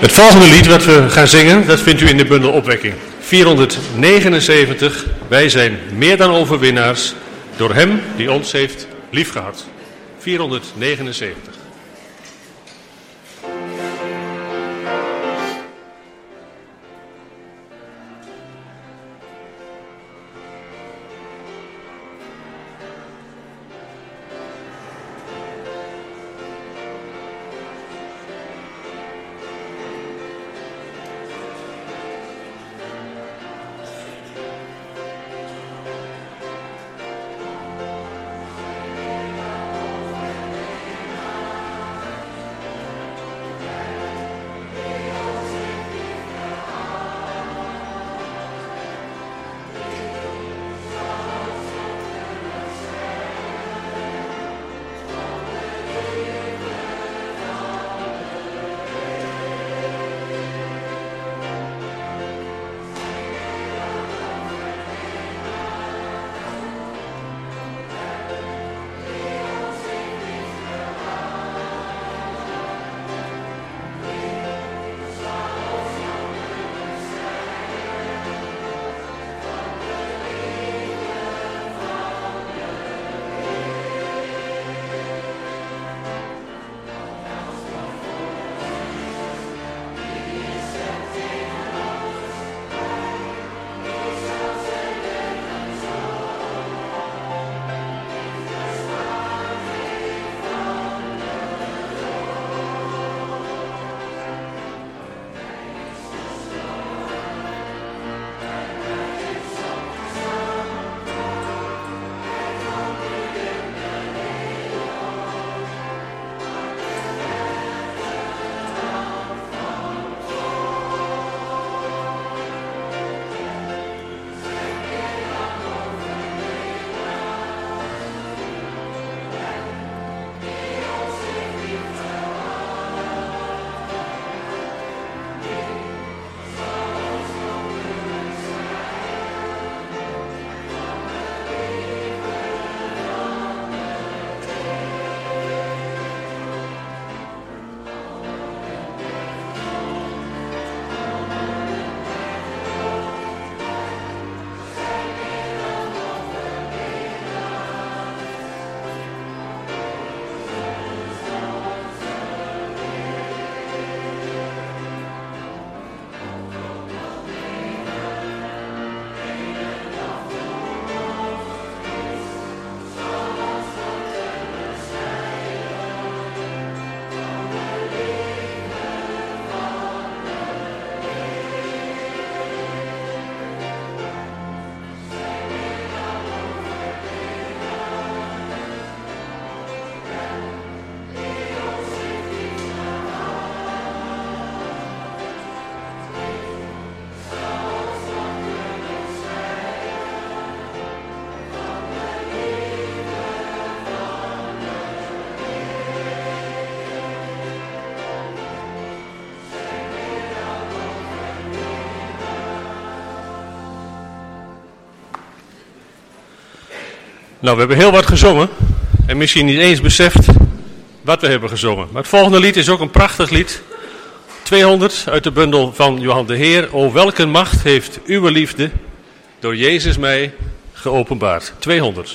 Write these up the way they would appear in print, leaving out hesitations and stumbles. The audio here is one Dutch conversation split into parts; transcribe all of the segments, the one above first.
Het volgende lied wat we gaan zingen, dat vindt u in de bundel Opwekking. 479, wij zijn meer dan overwinnaars door hem die ons heeft liefgehad. 479. Nou, we hebben heel wat gezongen en misschien niet eens beseft wat we hebben gezongen. Maar het volgende lied is ook een prachtig lied. 200 uit de bundel van Johan de Heer. O, welke macht heeft uw liefde door Jezus mij geopenbaard. 200.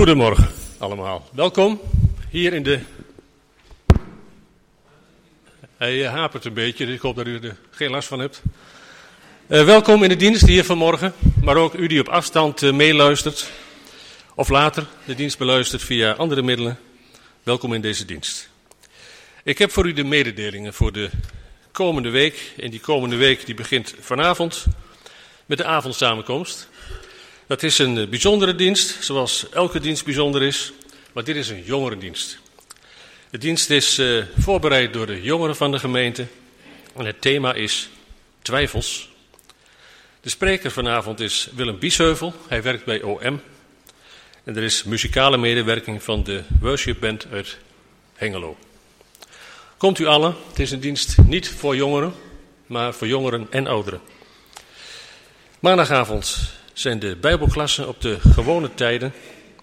Goedemorgen allemaal. Welkom hier in de... Hij hapert een beetje, dus ik hoop dat u er geen last van hebt. Welkom in de dienst hier vanmorgen, maar ook u die op afstand meeluistert of later de dienst beluistert via andere middelen. Welkom in deze dienst. Ik heb voor u de mededelingen voor de komende week. En die komende week die begint vanavond met de avondsamenkomst. Dat is een bijzondere dienst, zoals elke dienst bijzonder is, maar dit is een jongerendienst. De dienst is voorbereid door de jongeren van de gemeente en het thema is twijfels. De spreker vanavond is Willem Biesheuvel, hij werkt bij OM. En er is muzikale medewerking van de Worship Band uit Hengelo. Komt u allen, het is een dienst niet voor jongeren, maar voor jongeren en ouderen. Maandagavond zijn de bijbelklassen op de gewone tijden.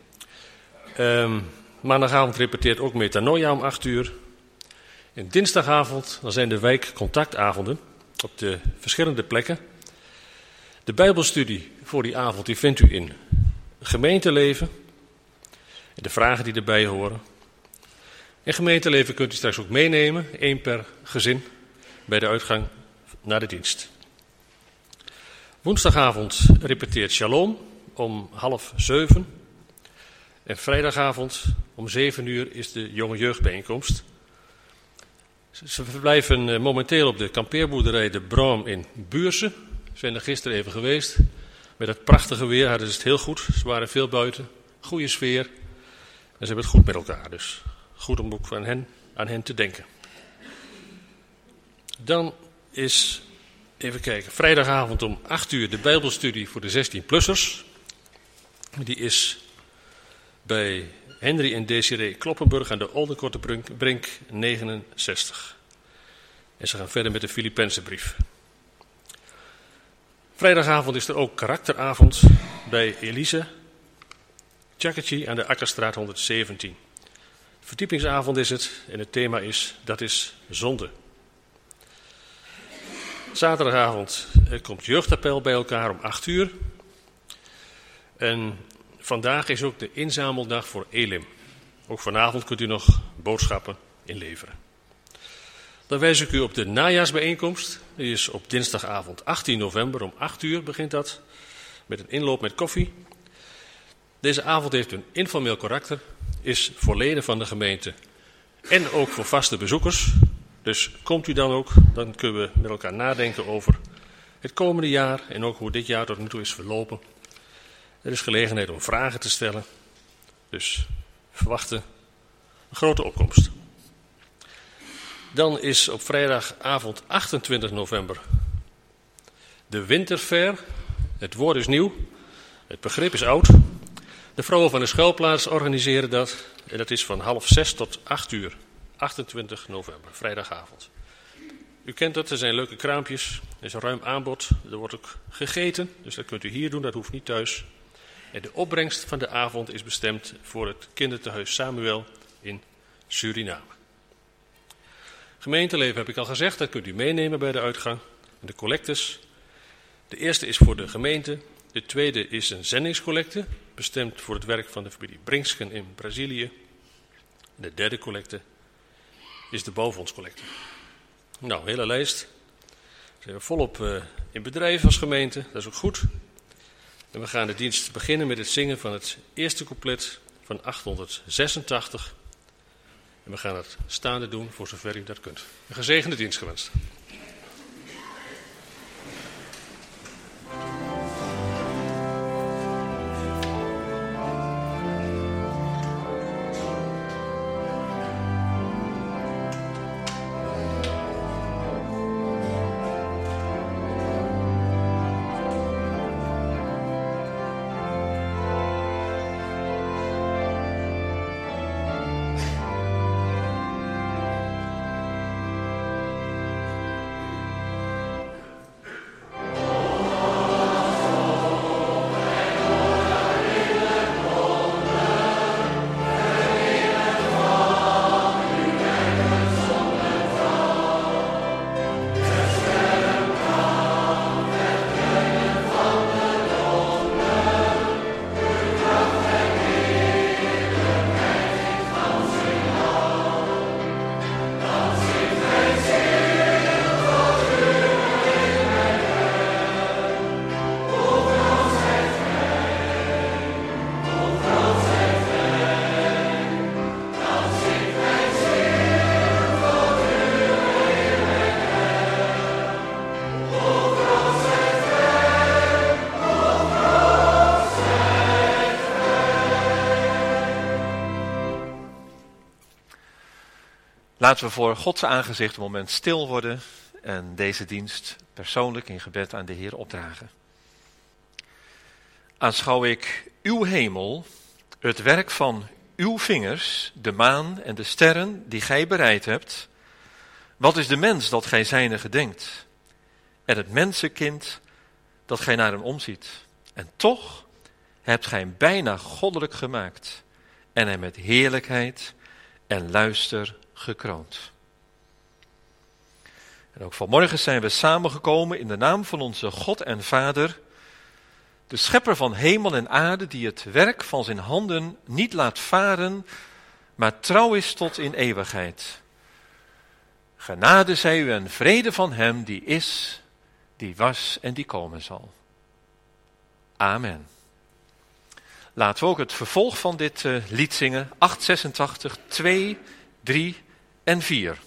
Maandagavond repeteert ook Metanoia om 8:00. En dinsdagavond dan zijn de wijkcontactavonden op de verschillende plekken. De bijbelstudie voor die avond die vindt u in gemeenteleven. En de vragen die erbij horen. En gemeenteleven kunt u straks ook meenemen, 1 per gezin, bij de uitgang naar de dienst. Woensdagavond repeteert Shalom om 6:30. En vrijdagavond om 7:00 is de jonge jeugdbijeenkomst. Ze verblijven momenteel op de kampeerboerderij De Braam in Buurse. Ze zijn er gisteren even geweest. Met het prachtige weer hadden ze het heel goed. Ze waren veel buiten. Goede sfeer. En ze hebben het goed met elkaar. Dus goed om ook aan hen te denken. Dan is, even kijken, vrijdagavond om 8:00 de bijbelstudie voor de 16-plussers. Die is bij Henry en Desiree Kloppenburg aan de Oldenkortebrink 69. En ze gaan verder met de Filippenzenbrief. Vrijdagavond is er ook karakteravond bij Elise Tjakachi aan de Akkerstraat 117. Verdiepingsavond is het en het thema is, dat is zonde. Zaterdagavond komt jeugdappel bij elkaar om 8:00. En vandaag is ook de inzameldag voor Elim. Ook vanavond kunt u nog boodschappen inleveren. Dan wijs ik u op de najaarsbijeenkomst. Die is op dinsdagavond 18 november om 8:00 begint dat. Met een inloop met koffie. Deze avond heeft een informeel karakter. Is voor leden van de gemeente. En ook voor vaste bezoekers. Dus komt u dan ook. Dan kunnen we met elkaar nadenken over het komende jaar. En ook hoe dit jaar tot nu toe is verlopen. Er is gelegenheid om vragen te stellen. Dus verwachten een grote opkomst. Dan is op vrijdagavond 28 november de winterfair. Het woord is nieuw. Het begrip is oud. De vrouwen van de schuilplaats organiseren dat. En dat is van 5:30 tot 8:00. 28 november, vrijdagavond. U kent het, er zijn leuke kraampjes. Er is een ruim aanbod. Er wordt ook gegeten. Dus dat kunt u hier doen, dat hoeft niet thuis. En de opbrengst van de avond is bestemd voor het kindertehuis Samuel in Suriname. Gemeenteleven heb ik al gezegd, dat kunt u meenemen bij de uitgang. En de collectes. De eerste is voor de gemeente. De tweede is een zendingscollecte, bestemd voor het werk van de familie Brinksken in Brazilië. En de derde collecte is de bouwfondscollecte. Nou, hele lijst. We zijn volop in bedrijf als gemeente, dat is ook goed. En we gaan de dienst beginnen met het zingen van het eerste couplet van 886. En we gaan het staande doen voor zover u dat kunt. Een gezegende dienst gewenst. Laten we voor Gods aangezicht een moment stil worden en deze dienst persoonlijk in gebed aan de Heer opdragen. Aanschouw ik uw hemel, het werk van uw vingers, de maan en de sterren die gij bereid hebt. Wat is de mens dat gij zijne gedenkt? En het mensenkind dat gij naar hem omziet. En toch hebt gij hem bijna goddelijk gemaakt en hem met heerlijkheid en luister gekroond. En ook vanmorgen zijn we samengekomen in de naam van onze God en Vader, de schepper van hemel en aarde, die het werk van zijn handen niet laat varen, maar trouw is tot in eeuwigheid. Genade zij u en vrede van hem die is, die was en die komen zal. Amen. Laten we ook het vervolg van dit lied zingen, 886, 2, 3 en 4.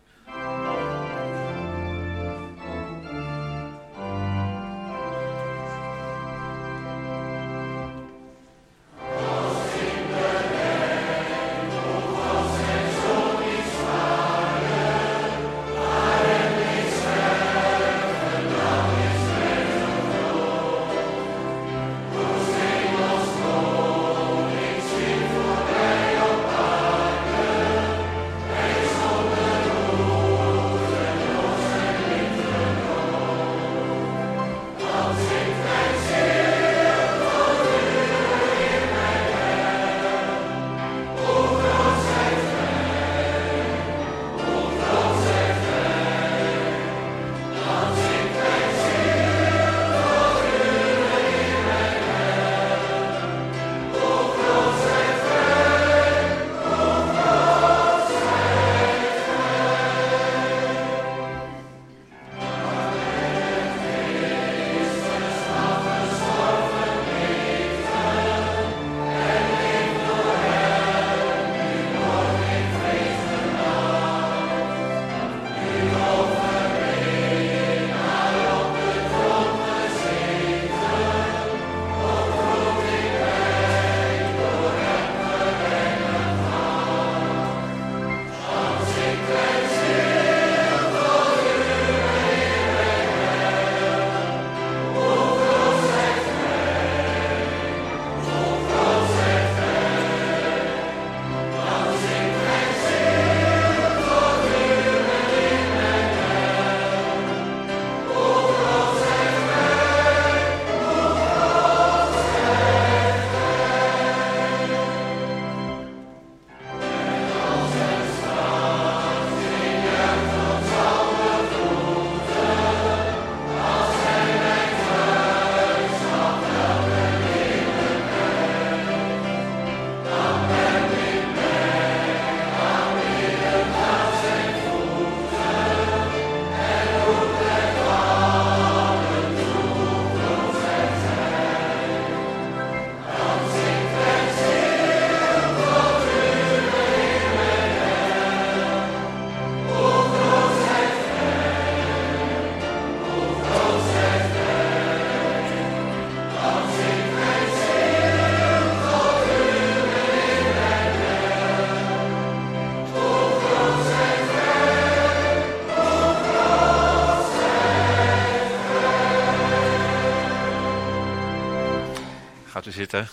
Gaat u zitten.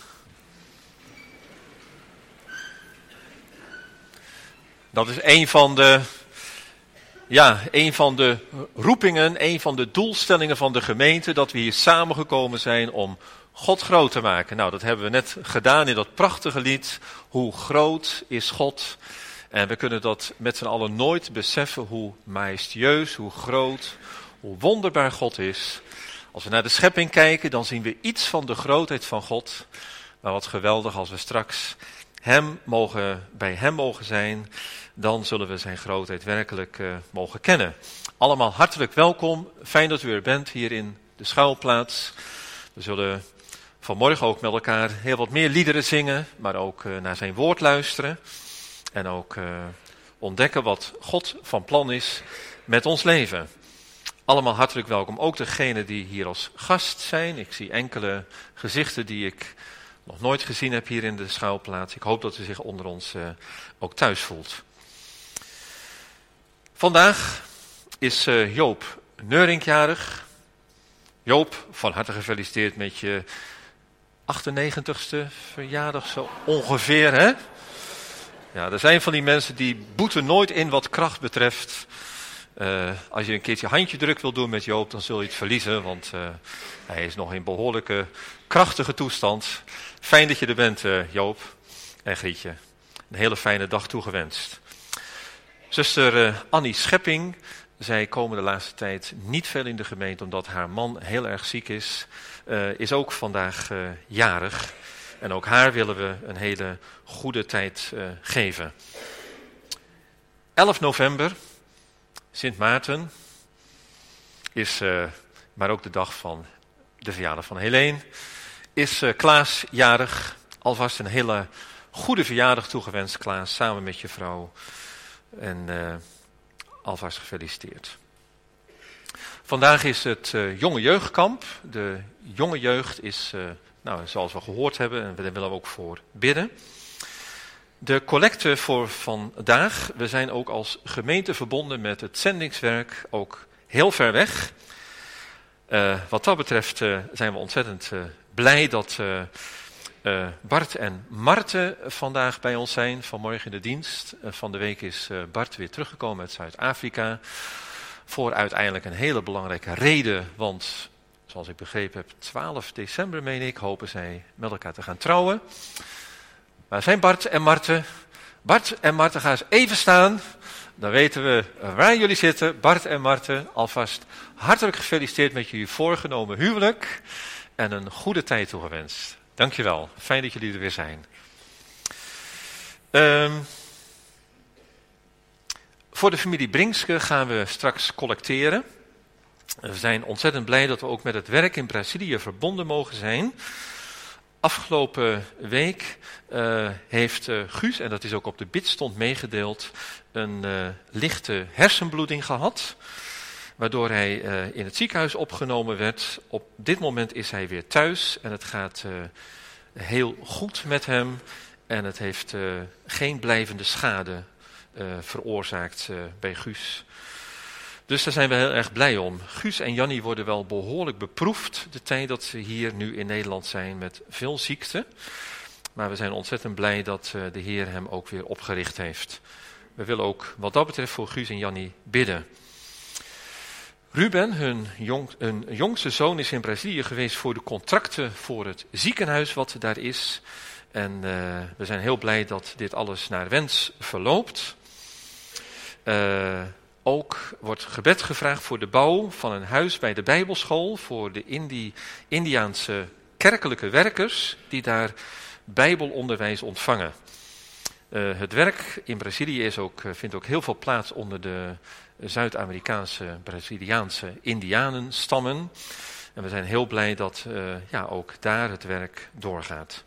Dat is een van de roepingen, een van de doelstellingen van de gemeente, dat we hier samengekomen zijn om God groot te maken. Nou, dat hebben we net gedaan in dat prachtige lied, Hoe groot is God? En we kunnen dat met z'n allen nooit beseffen, hoe majestueus, hoe groot, hoe wonderbaar God is. Als we naar de schepping kijken, dan zien we iets van de grootheid van God. Maar wat geweldig als we straks bij hem mogen zijn, dan zullen we zijn grootheid werkelijk mogen kennen. Allemaal hartelijk welkom. Fijn dat u er bent hier in de schuilplaats. We zullen vanmorgen ook met elkaar heel wat meer liederen zingen, maar ook naar zijn woord luisteren. En ook ontdekken wat God van plan is met ons leven. Allemaal hartelijk welkom. Ook degenen die hier als gast zijn. Ik zie enkele gezichten die ik nog nooit gezien heb hier in de schuilplaats. Ik hoop dat u zich onder ons ook thuis voelt. Vandaag is Joop Neurink jarig. Joop, van harte gefeliciteerd met je 98ste verjaardag zo ongeveer, hè? Ja, er zijn van die mensen die boeten nooit in wat kracht betreft. Als je een keertje handje druk wil doen met Joop, dan zul je het verliezen, want hij is nog in behoorlijke krachtige toestand. Fijn dat je er bent, Joop en Grietje. Een hele fijne dag toegewenst. Zuster Annie Schepping, zij komen de laatste tijd niet veel in de gemeente omdat haar man heel erg ziek is ook vandaag jarig. En ook haar willen we een hele goede tijd geven. 11 november, Sint Maarten, is maar ook de dag van de verjaardag van Helene. Is Klaas jarig, alvast een hele goede verjaardag toegewenst, Klaas, samen met je vrouw. En alvast gefeliciteerd. Vandaag is het jonge jeugdkamp. De jonge jeugd is, zoals we gehoord hebben, en daar willen we ook voor bidden. De collecte voor vandaag, we zijn ook als gemeente verbonden met het zendingswerk, ook heel ver weg. Wat dat betreft zijn we ontzettend blij dat Bart en Marten vandaag bij ons zijn, vanmorgen in de dienst. Van de week is Bart weer teruggekomen uit Zuid-Afrika. Voor uiteindelijk een hele belangrijke reden, want zoals ik begrepen heb, 12 december meen ik, hopen zij met elkaar te gaan trouwen. Waar zijn Bart en Marten? Bart en Marten, gaan eens even staan. Dan weten we waar jullie zitten. Bart en Marten, alvast hartelijk gefeliciteerd met jullie voorgenomen huwelijk. En een goede tijd toegewenst. Dankjewel, fijn dat jullie er weer zijn. Voor de familie Brinkske gaan we straks collecteren. We zijn ontzettend blij dat we ook met het werk in Brazilië verbonden mogen zijn. Afgelopen week heeft Guus, en dat is ook op de bidstond meegedeeld, een lichte hersenbloeding gehad. Waardoor hij in het ziekenhuis opgenomen werd. Op dit moment is hij weer thuis en het gaat heel goed met hem. En het heeft geen blijvende schade veroorzaakt bij Guus. Dus daar zijn we heel erg blij om. Guus en Jannie worden wel behoorlijk beproefd de tijd dat ze hier nu in Nederland zijn met veel ziekte. Maar we zijn ontzettend blij dat de Heer hem ook weer opgericht heeft. We willen ook wat dat betreft voor Guus en Jannie bidden. Ruben, hun jongste zoon, is in Brazilië geweest voor de contracten voor het ziekenhuis wat daar is. En we zijn heel blij dat dit alles naar wens verloopt. Ook wordt gebed gevraagd voor de bouw van een huis bij de Bijbelschool voor de Indiaanse kerkelijke werkers die daar Bijbelonderwijs ontvangen. Het werk in Brazilië vindt ook heel veel plaats onder de Zuid-Amerikaanse, Braziliaanse Indianenstammen. En we zijn heel blij dat ook daar het werk doorgaat.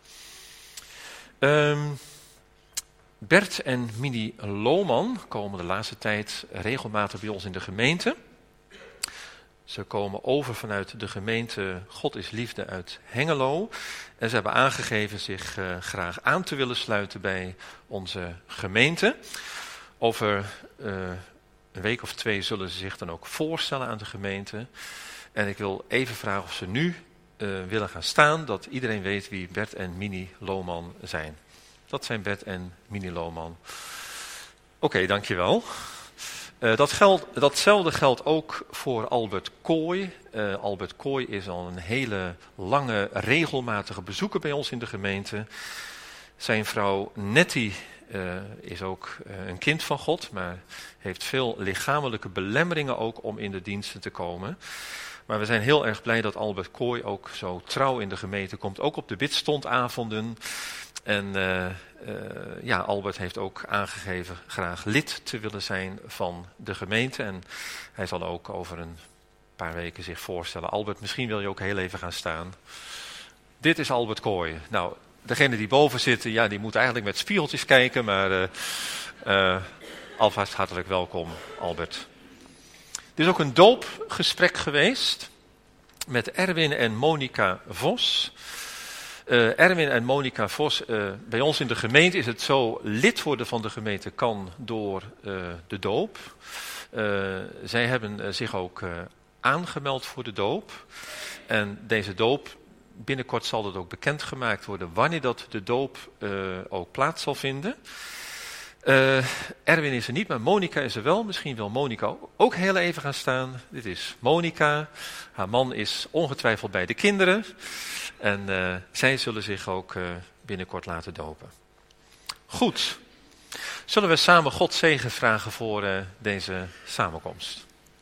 Bert en Minnie Lohman komen de laatste tijd regelmatig bij ons in de gemeente. Ze komen over vanuit de gemeente God is Liefde uit Hengelo. En ze hebben aangegeven zich graag aan te willen sluiten bij onze gemeente. Over een week of 2 zullen ze zich dan ook voorstellen aan de gemeente. En ik wil even vragen of ze nu willen gaan staan, dat iedereen weet wie Bert en Minnie Lohman zijn. Dat zijn Bert en Minnie Lohman. Oké, dankjewel. Datzelfde geldt ook voor Albert Kooi. Albert Kooi is al een hele lange, regelmatige bezoeker bij ons in de gemeente. Zijn vrouw Nettie is ook een kind van God, maar heeft veel lichamelijke belemmeringen ook om in de diensten te komen. Maar we zijn heel erg blij dat Albert Kooi ook zo trouw in de gemeente komt, ook op de bidstondavonden. En Albert heeft ook aangegeven graag lid te willen zijn van de gemeente. En hij zal ook over een paar weken zich voorstellen. Albert, misschien wil je ook heel even gaan staan. Dit is Albert Kooi. Nou, degene die boven zitten, die moet eigenlijk met spiegeltjes kijken. Maar alvast hartelijk welkom, Albert. Er is ook een doopgesprek geweest met Erwin en Monica Vos. Erwin en Monica Vos, bij ons in de gemeente is het zo, lid worden van de gemeente kan door de doop. Zij hebben zich ook aangemeld voor de doop. En deze doop, binnenkort zal het ook bekendgemaakt worden wanneer dat de doop ook plaats zal vinden. Erwin is er niet, maar Monica is er wel. Misschien wil Monica ook heel even gaan staan. Dit is Monica. Haar man is ongetwijfeld bij de kinderen. En zij zullen zich ook binnenkort laten dopen. Goed. Zullen we samen God zegen vragen voor deze samenkomst?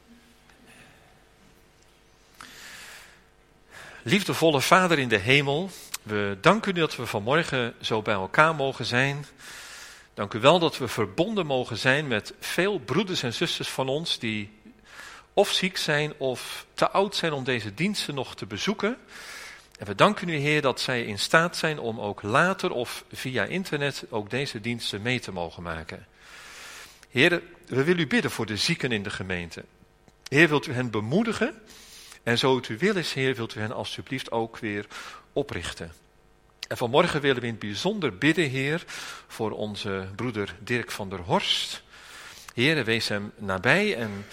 Liefdevolle Vader in de hemel, we danken u dat we vanmorgen zo bij elkaar mogen zijn. Dank u wel dat we verbonden mogen zijn met veel broeders en zusters van ons die of ziek zijn of te oud zijn om deze diensten nog te bezoeken. En we danken u, Heer, dat zij in staat zijn om ook later of via internet ook deze diensten mee te mogen maken. Heer, we willen u bidden voor de zieken in de gemeente. Heer, wilt u hen bemoedigen? En zo het u wil is, Heer, wilt u hen alsjeblieft ook weer oprichten. En vanmorgen willen we in het bijzonder bidden, Heer, voor onze broeder Dirk van der Horst. Heer, wees hem nabij en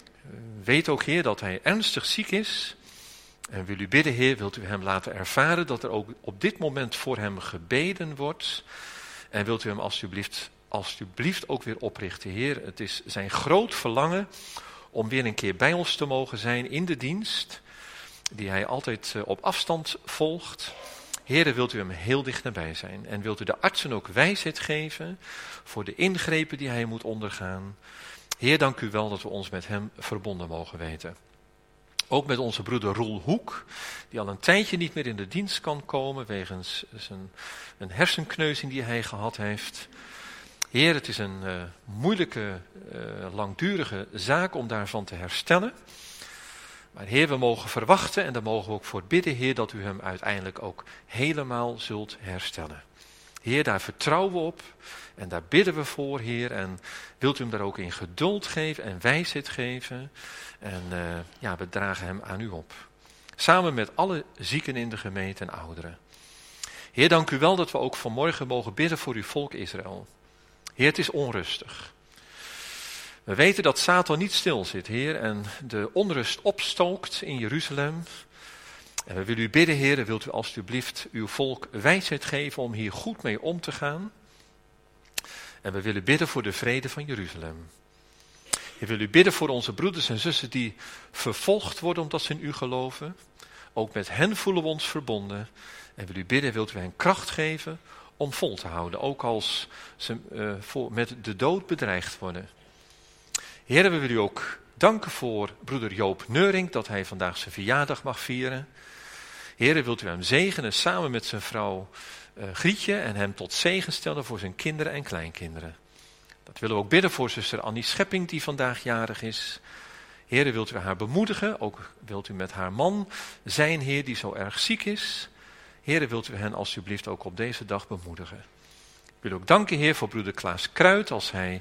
weet ook, Heer, dat hij ernstig ziek is. En wil u bidden, Heer, wilt u hem laten ervaren dat er ook op dit moment voor hem gebeden wordt. En wilt u hem alsjeblieft ook weer oprichten, Heer. Het is zijn groot verlangen om weer een keer bij ons te mogen zijn in de dienst, die hij altijd op afstand volgt. Heer, wilt u hem heel dicht nabij zijn. En wilt u de artsen ook wijsheid geven voor de ingrepen die hij moet ondergaan. Heer, dank u wel dat we ons met hem verbonden mogen weten. Ook met onze broeder Roel Hoek, die al een tijdje niet meer in de dienst kan komen wegens een hersenkneuzing die hij gehad heeft. Heer, het is een moeilijke, langdurige zaak om daarvan te herstellen. Maar Heer, we mogen verwachten en daar mogen we ook voor bidden, Heer, dat u hem uiteindelijk ook helemaal zult herstellen. Heer, daar vertrouwen we op en daar bidden we voor, Heer. En wilt u hem daar ook in geduld geven en wijsheid geven. En we dragen hem aan u op. Samen met alle zieken in de gemeente en ouderen. Heer, dank u wel dat we ook vanmorgen mogen bidden voor uw volk Israël. Heer, het is onrustig. We weten dat Satan niet stil zit, Heer, en de onrust opstookt in Jeruzalem. En we willen u bidden, Heer, wilt u alstublieft uw volk wijsheid geven om hier goed mee om te gaan. En we willen bidden voor de vrede van Jeruzalem. We willen u bidden voor onze broeders en zussen die vervolgd worden omdat ze in u geloven. Ook met hen voelen we ons verbonden. En we willen u bidden, wilt u hen kracht geven om vol te houden, ook als ze met de dood bedreigd worden. Heer, we willen u ook danken voor broeder Joop Neuring, dat hij vandaag zijn verjaardag mag vieren. Heer, wilt u hem zegenen samen met zijn vrouw Grietje en hem tot zegen stellen voor zijn kinderen en kleinkinderen. Dat willen we ook bidden voor zuster Annie Schepping, die vandaag jarig is. Heer, wilt u haar bemoedigen, ook wilt u met haar man zijn, Heer, die zo erg ziek is. Heer, wilt u hen alsjeblieft ook op deze dag bemoedigen. Ik wil ook danken, Heer, voor broeder Klaas Kruid, als hij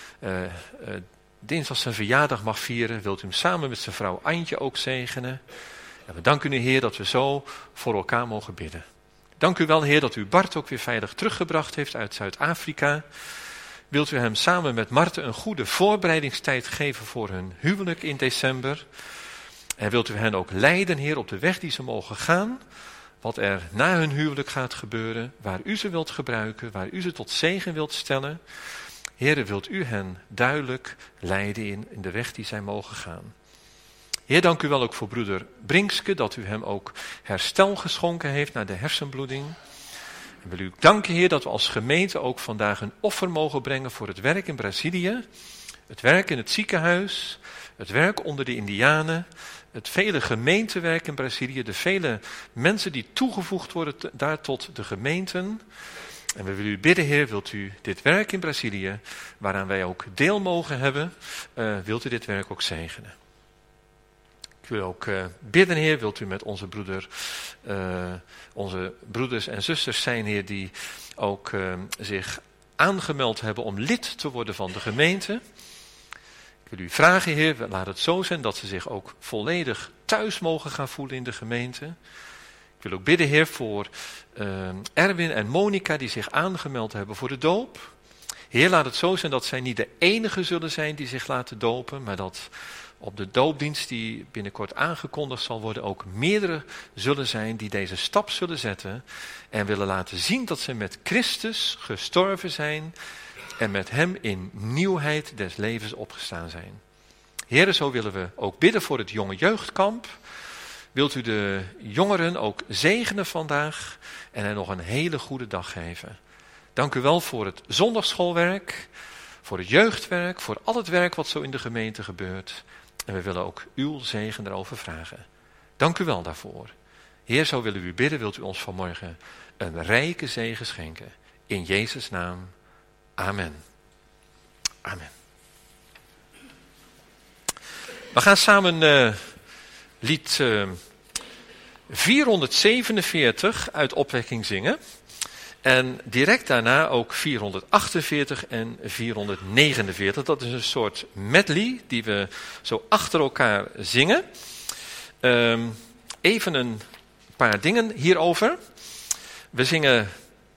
dinsdag zijn verjaardag mag vieren, wilt u hem samen met zijn vrouw Antje ook zegenen. En we danken u, Heer, dat we zo voor elkaar mogen bidden. Dank u wel, Heer, dat u Bart ook weer veilig teruggebracht heeft uit Zuid-Afrika. Wilt u hem samen met Marten een goede voorbereidingstijd geven voor hun huwelijk in december. En wilt u hen ook leiden, Heer, op de weg die ze mogen gaan. Wat er na hun huwelijk gaat gebeuren, waar u ze wilt gebruiken, waar u ze tot zegen wilt stellen. Heer, wilt u hen duidelijk leiden in de weg die zij mogen gaan. Heer, dank u wel ook voor broeder Brinkske, dat u hem ook herstel geschonken heeft na de hersenbloeding. En wil u danken, Heer, dat we als gemeente ook vandaag een offer mogen brengen voor het werk in Brazilië. Het werk in het ziekenhuis, het werk onder de Indianen, het vele gemeentewerk in Brazilië, de vele mensen die toegevoegd worden daar tot de gemeenten. En we willen u bidden, Heer, wilt u dit werk in Brazilië, waaraan wij ook deel mogen hebben, wilt u dit werk ook zegenen. Ik wil ook bidden, Heer, wilt u met onze broeders en zusters zijn, Heer, die ook zich aangemeld hebben om lid te worden van de gemeente. Ik wil u vragen, Heer, laat het zo zijn dat ze zich ook volledig thuis mogen gaan voelen in de gemeente. Ik wil ook bidden, Heer, voor Erwin en Monica die zich aangemeld hebben voor de doop. Heer, laat het zo zijn dat zij niet de enige zullen zijn die zich laten dopen, maar dat op de doopdienst die binnenkort aangekondigd zal worden, ook meerdere zullen zijn die deze stap zullen zetten en willen laten zien dat ze met Christus gestorven zijn en met hem in nieuwheid des levens opgestaan zijn. Heren, zo willen we ook bidden voor het jonge jeugdkamp. Wilt u de jongeren ook zegenen vandaag en hen nog een hele goede dag geven. Dank u wel voor het zondagsschoolwerk, voor het jeugdwerk, voor al het werk wat zo in de gemeente gebeurt. En we willen ook uw zegen daarover vragen. Dank u wel daarvoor. Heer, zo willen we u bidden, wilt u ons vanmorgen een rijke zegen schenken. In Jezus' naam. Amen. Amen. We gaan samen lied 447 uit Opwekking zingen. En direct daarna ook 448 en 449. Dat is een soort medley die we zo achter elkaar zingen. Even een paar dingen hierover. We zingen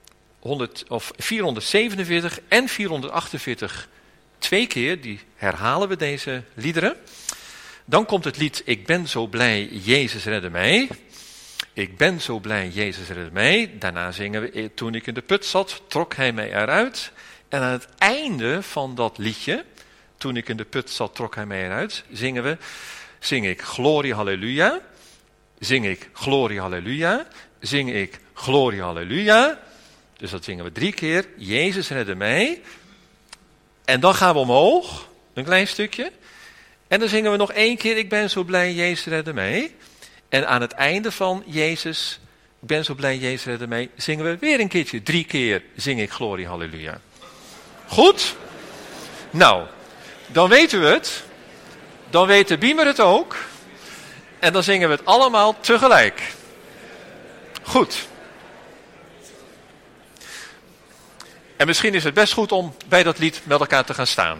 447 en 448 2 keer. Die herhalen we, deze liederen. Dan komt het lied Ik ben zo blij, Jezus redde mij. Ik ben zo blij, Jezus redde mij. Daarna zingen we, toen ik in de put zat, trok hij mij eruit. En aan het einde van dat liedje, toen ik in de put zat, trok hij mij eruit, zing ik glorie halleluja. Zing ik glorie halleluja. Zing ik glorie halleluja. Dus dat zingen we 3 keer. Jezus redde mij. En dan gaan we omhoog, een klein stukje. En dan zingen we nog 1 keer, ik ben zo blij, Jezus redde mij. En aan het einde van Jezus, ik ben zo blij, Jezus redde mij, zingen we weer een keertje. 3 keer zing ik glorie halleluja. Goed? Nou, dan weten we het. Dan weet de beamer het ook. En dan zingen we het allemaal tegelijk. Goed. En misschien is het best goed om bij dat lied met elkaar te gaan staan.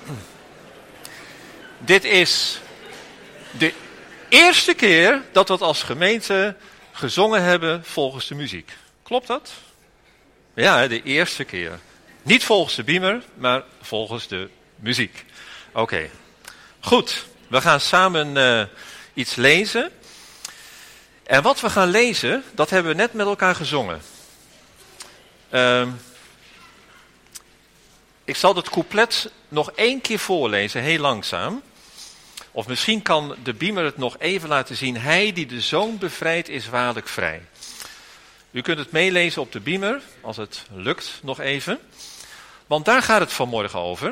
Dit is de eerste keer dat we het als gemeente gezongen hebben volgens de muziek. Klopt dat? Ja, de eerste keer. Niet volgens de beamer, maar volgens de muziek. Oké. Goed, we gaan samen iets lezen. En wat we gaan lezen, dat hebben we net met elkaar gezongen. Ik zal het couplet nog 1 keer voorlezen, heel langzaam. Of misschien kan de beamer het nog even laten zien. Hij die de zoon bevrijdt is waarlijk vrij. U kunt het meelezen op de beamer, als het lukt nog even. Want daar gaat het vanmorgen over.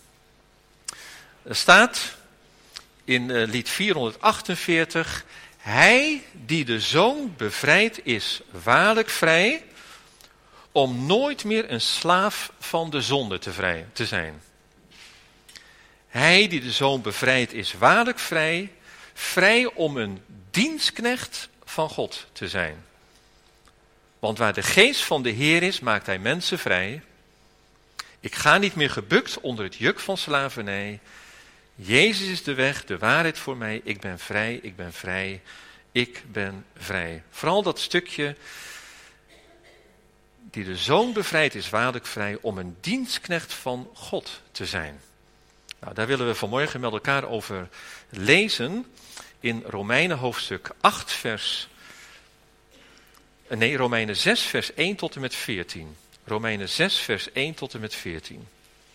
Er staat in lied 448... Hij die de zoon bevrijdt is waarlijk vrij, om nooit meer een slaaf van de zonde te zijn. Hij die de zoon bevrijdt is waarlijk vrij, vrij om een dienstknecht van God te zijn. Want waar de geest van de Heer is, maakt hij mensen vrij. Ik ga niet meer gebukt onder het juk van slavernij. Jezus is de weg, de waarheid voor mij. Ik ben vrij, ik ben vrij, ik ben vrij. Vooral dat stukje, die de zoon bevrijdt is waarlijk vrij om een dienstknecht van God te zijn. Nou, daar willen we vanmorgen met elkaar over lezen in Romeinen hoofdstuk 8 Romeinen 6 vers 1 tot en met 14. Romeinen 6 vers 1 tot en met 14.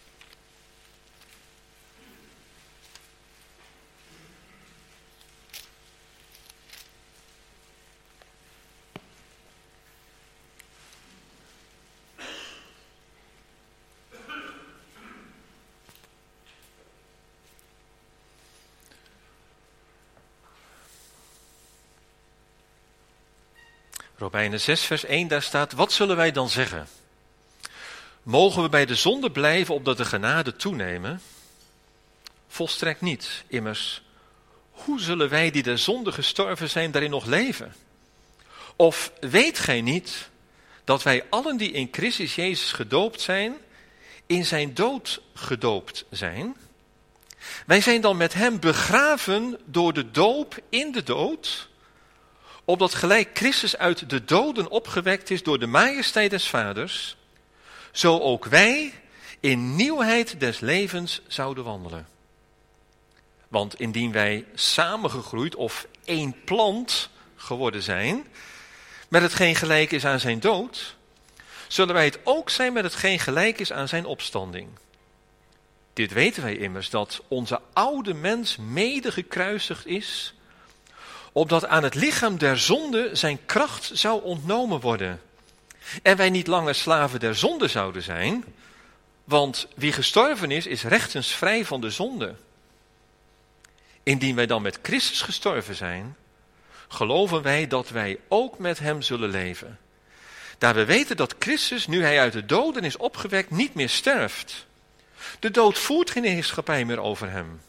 Romeinen 6 vers 1, daar staat, wat zullen wij dan zeggen? Mogen we bij de zonde blijven opdat de genade toenemen? Volstrekt niet, immers. Hoe zullen wij die der zonde gestorven zijn daarin nog leven? Of weet gij niet dat wij allen die in Christus Jezus gedoopt zijn, in zijn dood gedoopt zijn? Wij zijn dan met hem begraven door de doop in de dood, opdat gelijk Christus uit de doden opgewekt is door de majesteit des Vaders, zo ook wij in nieuwheid des levens zouden wandelen. Want indien wij samengegroeid of één plant geworden zijn, met hetgeen gelijk is aan zijn dood, zullen wij het ook zijn met hetgeen gelijk is aan zijn opstanding. Dit weten wij immers, dat onze oude mens mede gekruisigd is, opdat aan het lichaam der zonde zijn kracht zou ontnomen worden. En wij niet langer slaven der zonde zouden zijn, want wie gestorven is, is rechtens vrij van de zonde. Indien wij dan met Christus gestorven zijn, geloven wij dat wij ook met hem zullen leven. Daar we weten dat Christus, nu hij uit de doden is opgewekt, niet meer sterft. De dood voert geen heerschappij meer over hem.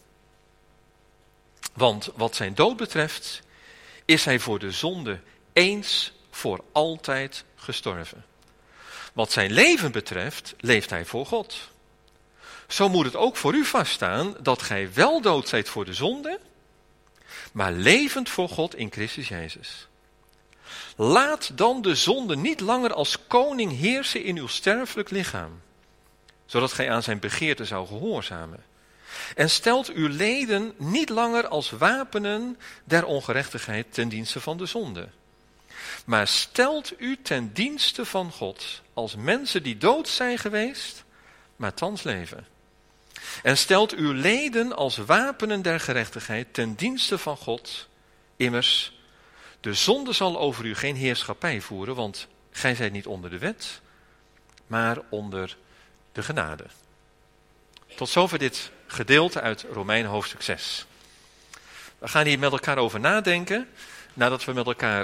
Want wat zijn dood betreft, is hij voor de zonde eens voor altijd gestorven. Wat zijn leven betreft, leeft hij voor God. Zo moet het ook voor u vaststaan dat gij wel dood zijt voor de zonde, maar levend voor God in Christus Jezus. Laat dan de zonde niet langer als koning heersen in uw sterfelijk lichaam, zodat gij aan zijn begeerte zou gehoorzamen. En stelt uw leden niet langer als wapenen der ongerechtigheid ten dienste van de zonde. Maar stelt u ten dienste van God als mensen die dood zijn geweest, maar thans leven. En stelt uw leden als wapenen der gerechtigheid ten dienste van God. Immers, de zonde zal over u geen heerschappij voeren, want gij zijt niet onder de wet, maar onder de genade. Tot zover dit gedeelte uit Romeinen hoofdstuk 6. We gaan hier met elkaar over nadenken, nadat we met elkaar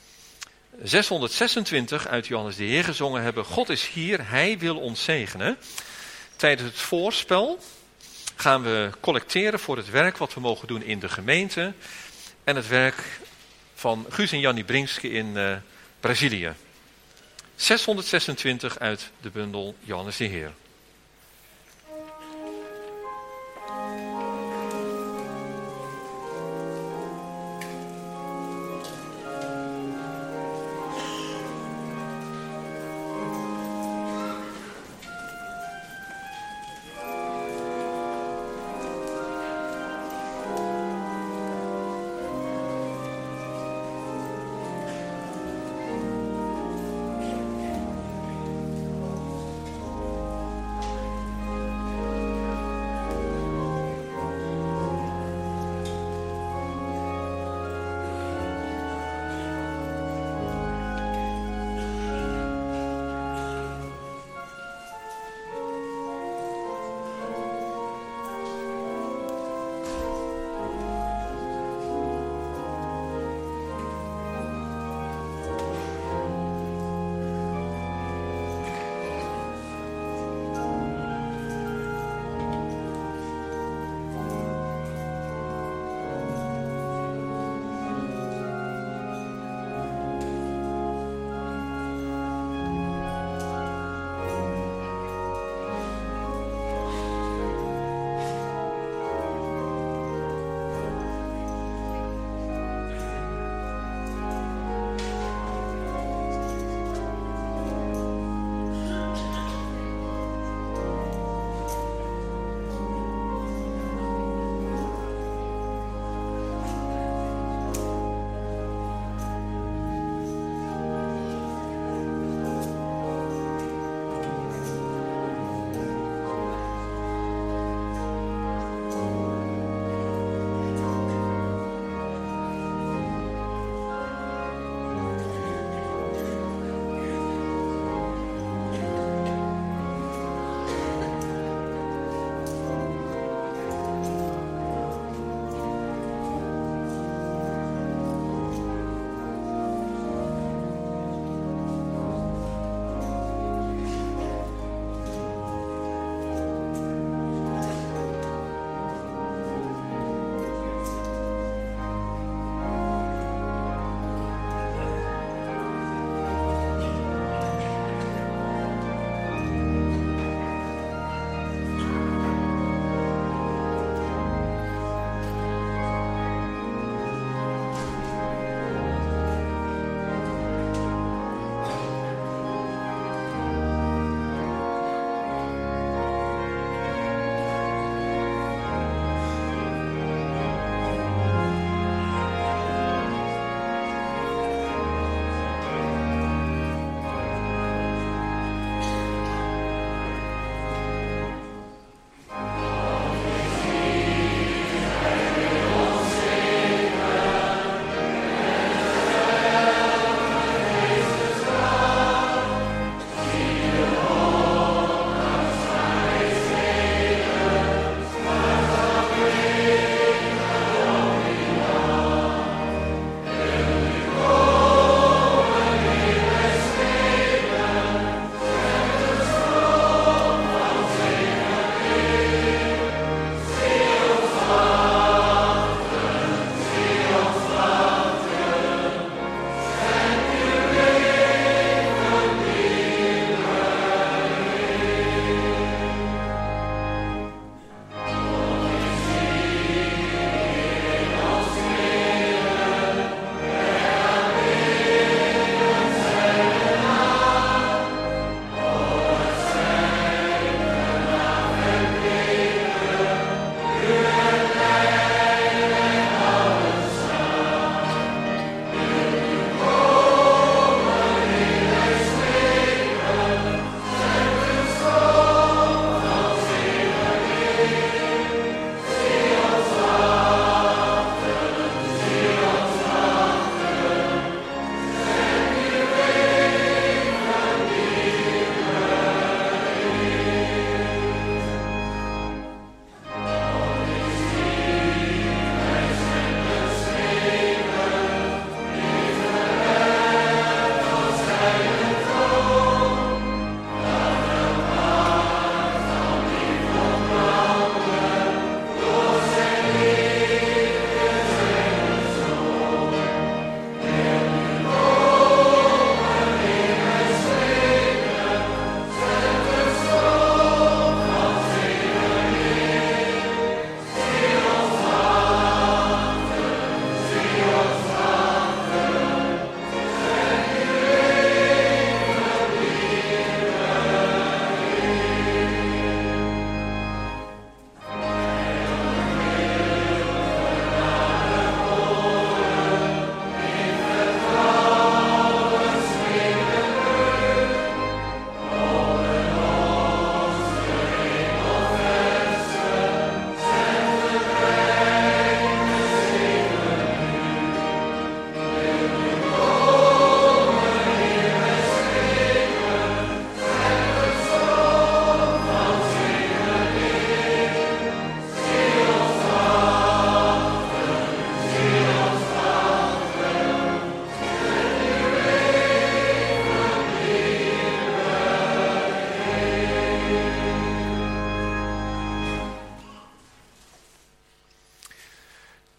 626 uit Johannes de Heer gezongen hebben. God is hier, hij wil ons zegenen. Tijdens het voorspel gaan we collecteren voor het werk wat we mogen doen in de gemeente en het werk van Guus en Jannie Brinkske in Brazilië. 626 uit de bundel Johannes de Heer.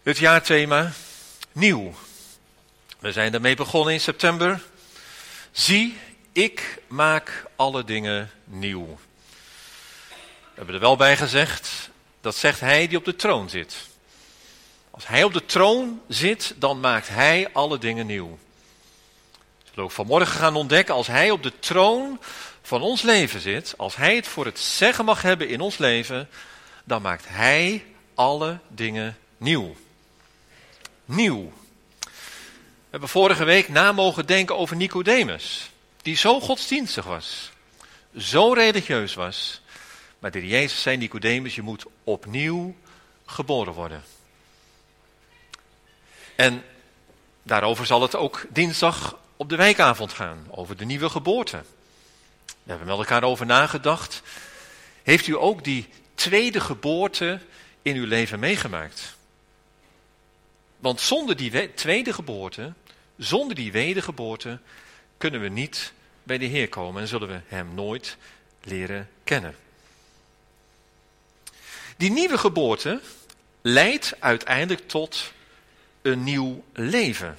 Het jaarthema, nieuw. We zijn daarmee begonnen in september. Zie, ik maak alle dingen nieuw. We hebben er wel bij gezegd, dat zegt hij die op de troon zit. Als hij op de troon zit, dan maakt hij alle dingen nieuw. We zullen ook vanmorgen gaan ontdekken, als hij op de troon van ons leven zit, als hij het voor het zeggen mag hebben in ons leven, dan maakt hij alle dingen nieuw. Nieuw. We hebben vorige week na mogen denken over Nicodemus, die zo godsdienstig was, zo religieus was. Maar de Heer Jezus zei, Nicodemus, je moet opnieuw geboren worden. En daarover zal het ook dinsdag op de wijkavond gaan, over de nieuwe geboorte. We hebben met elkaar over nagedacht. Heeft u ook die tweede geboorte in uw leven meegemaakt? Want zonder die tweede geboorte, zonder die wedergeboorte, kunnen we niet bij de Heer komen en zullen we hem nooit leren kennen. Die nieuwe geboorte leidt uiteindelijk tot een nieuw leven.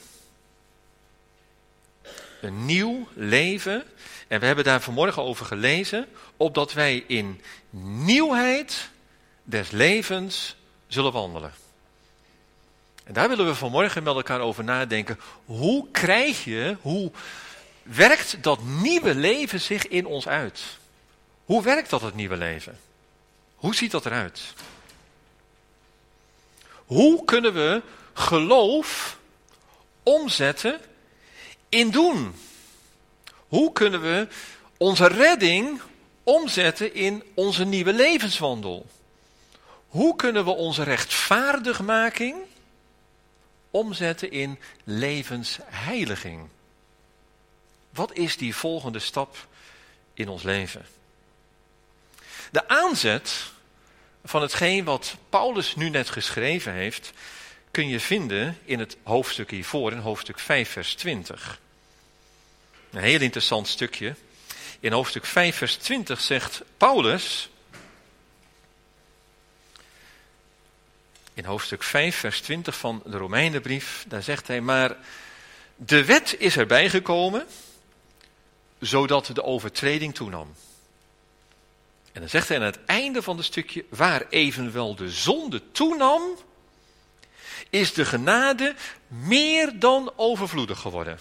Een nieuw leven. En we hebben daar vanmorgen over gelezen, opdat wij in nieuwheid des levens zullen wandelen. En daar willen we vanmorgen met elkaar over nadenken. Hoe werkt dat nieuwe leven zich in ons uit? Hoe werkt dat, het nieuwe leven? Hoe ziet dat eruit? Hoe kunnen we geloof omzetten in doen? Hoe kunnen we onze redding omzetten in onze nieuwe levenswandel? Hoe kunnen we onze rechtvaardigmaking omzetten in levensheiliging? Wat is die volgende stap in ons leven? De aanzet van hetgeen wat Paulus nu net geschreven heeft, kun je vinden in het hoofdstuk hiervoor, in hoofdstuk 5 vers 20. Een heel interessant stukje. In hoofdstuk 5 vers 20 zegt Paulus, in hoofdstuk 5 vers 20 van de Romeinenbrief, daar zegt hij, maar de wet is erbij gekomen, zodat de overtreding toenam. En dan zegt hij aan het einde van het stukje, waar evenwel de zonde toenam, is de genade meer dan overvloedig geworden.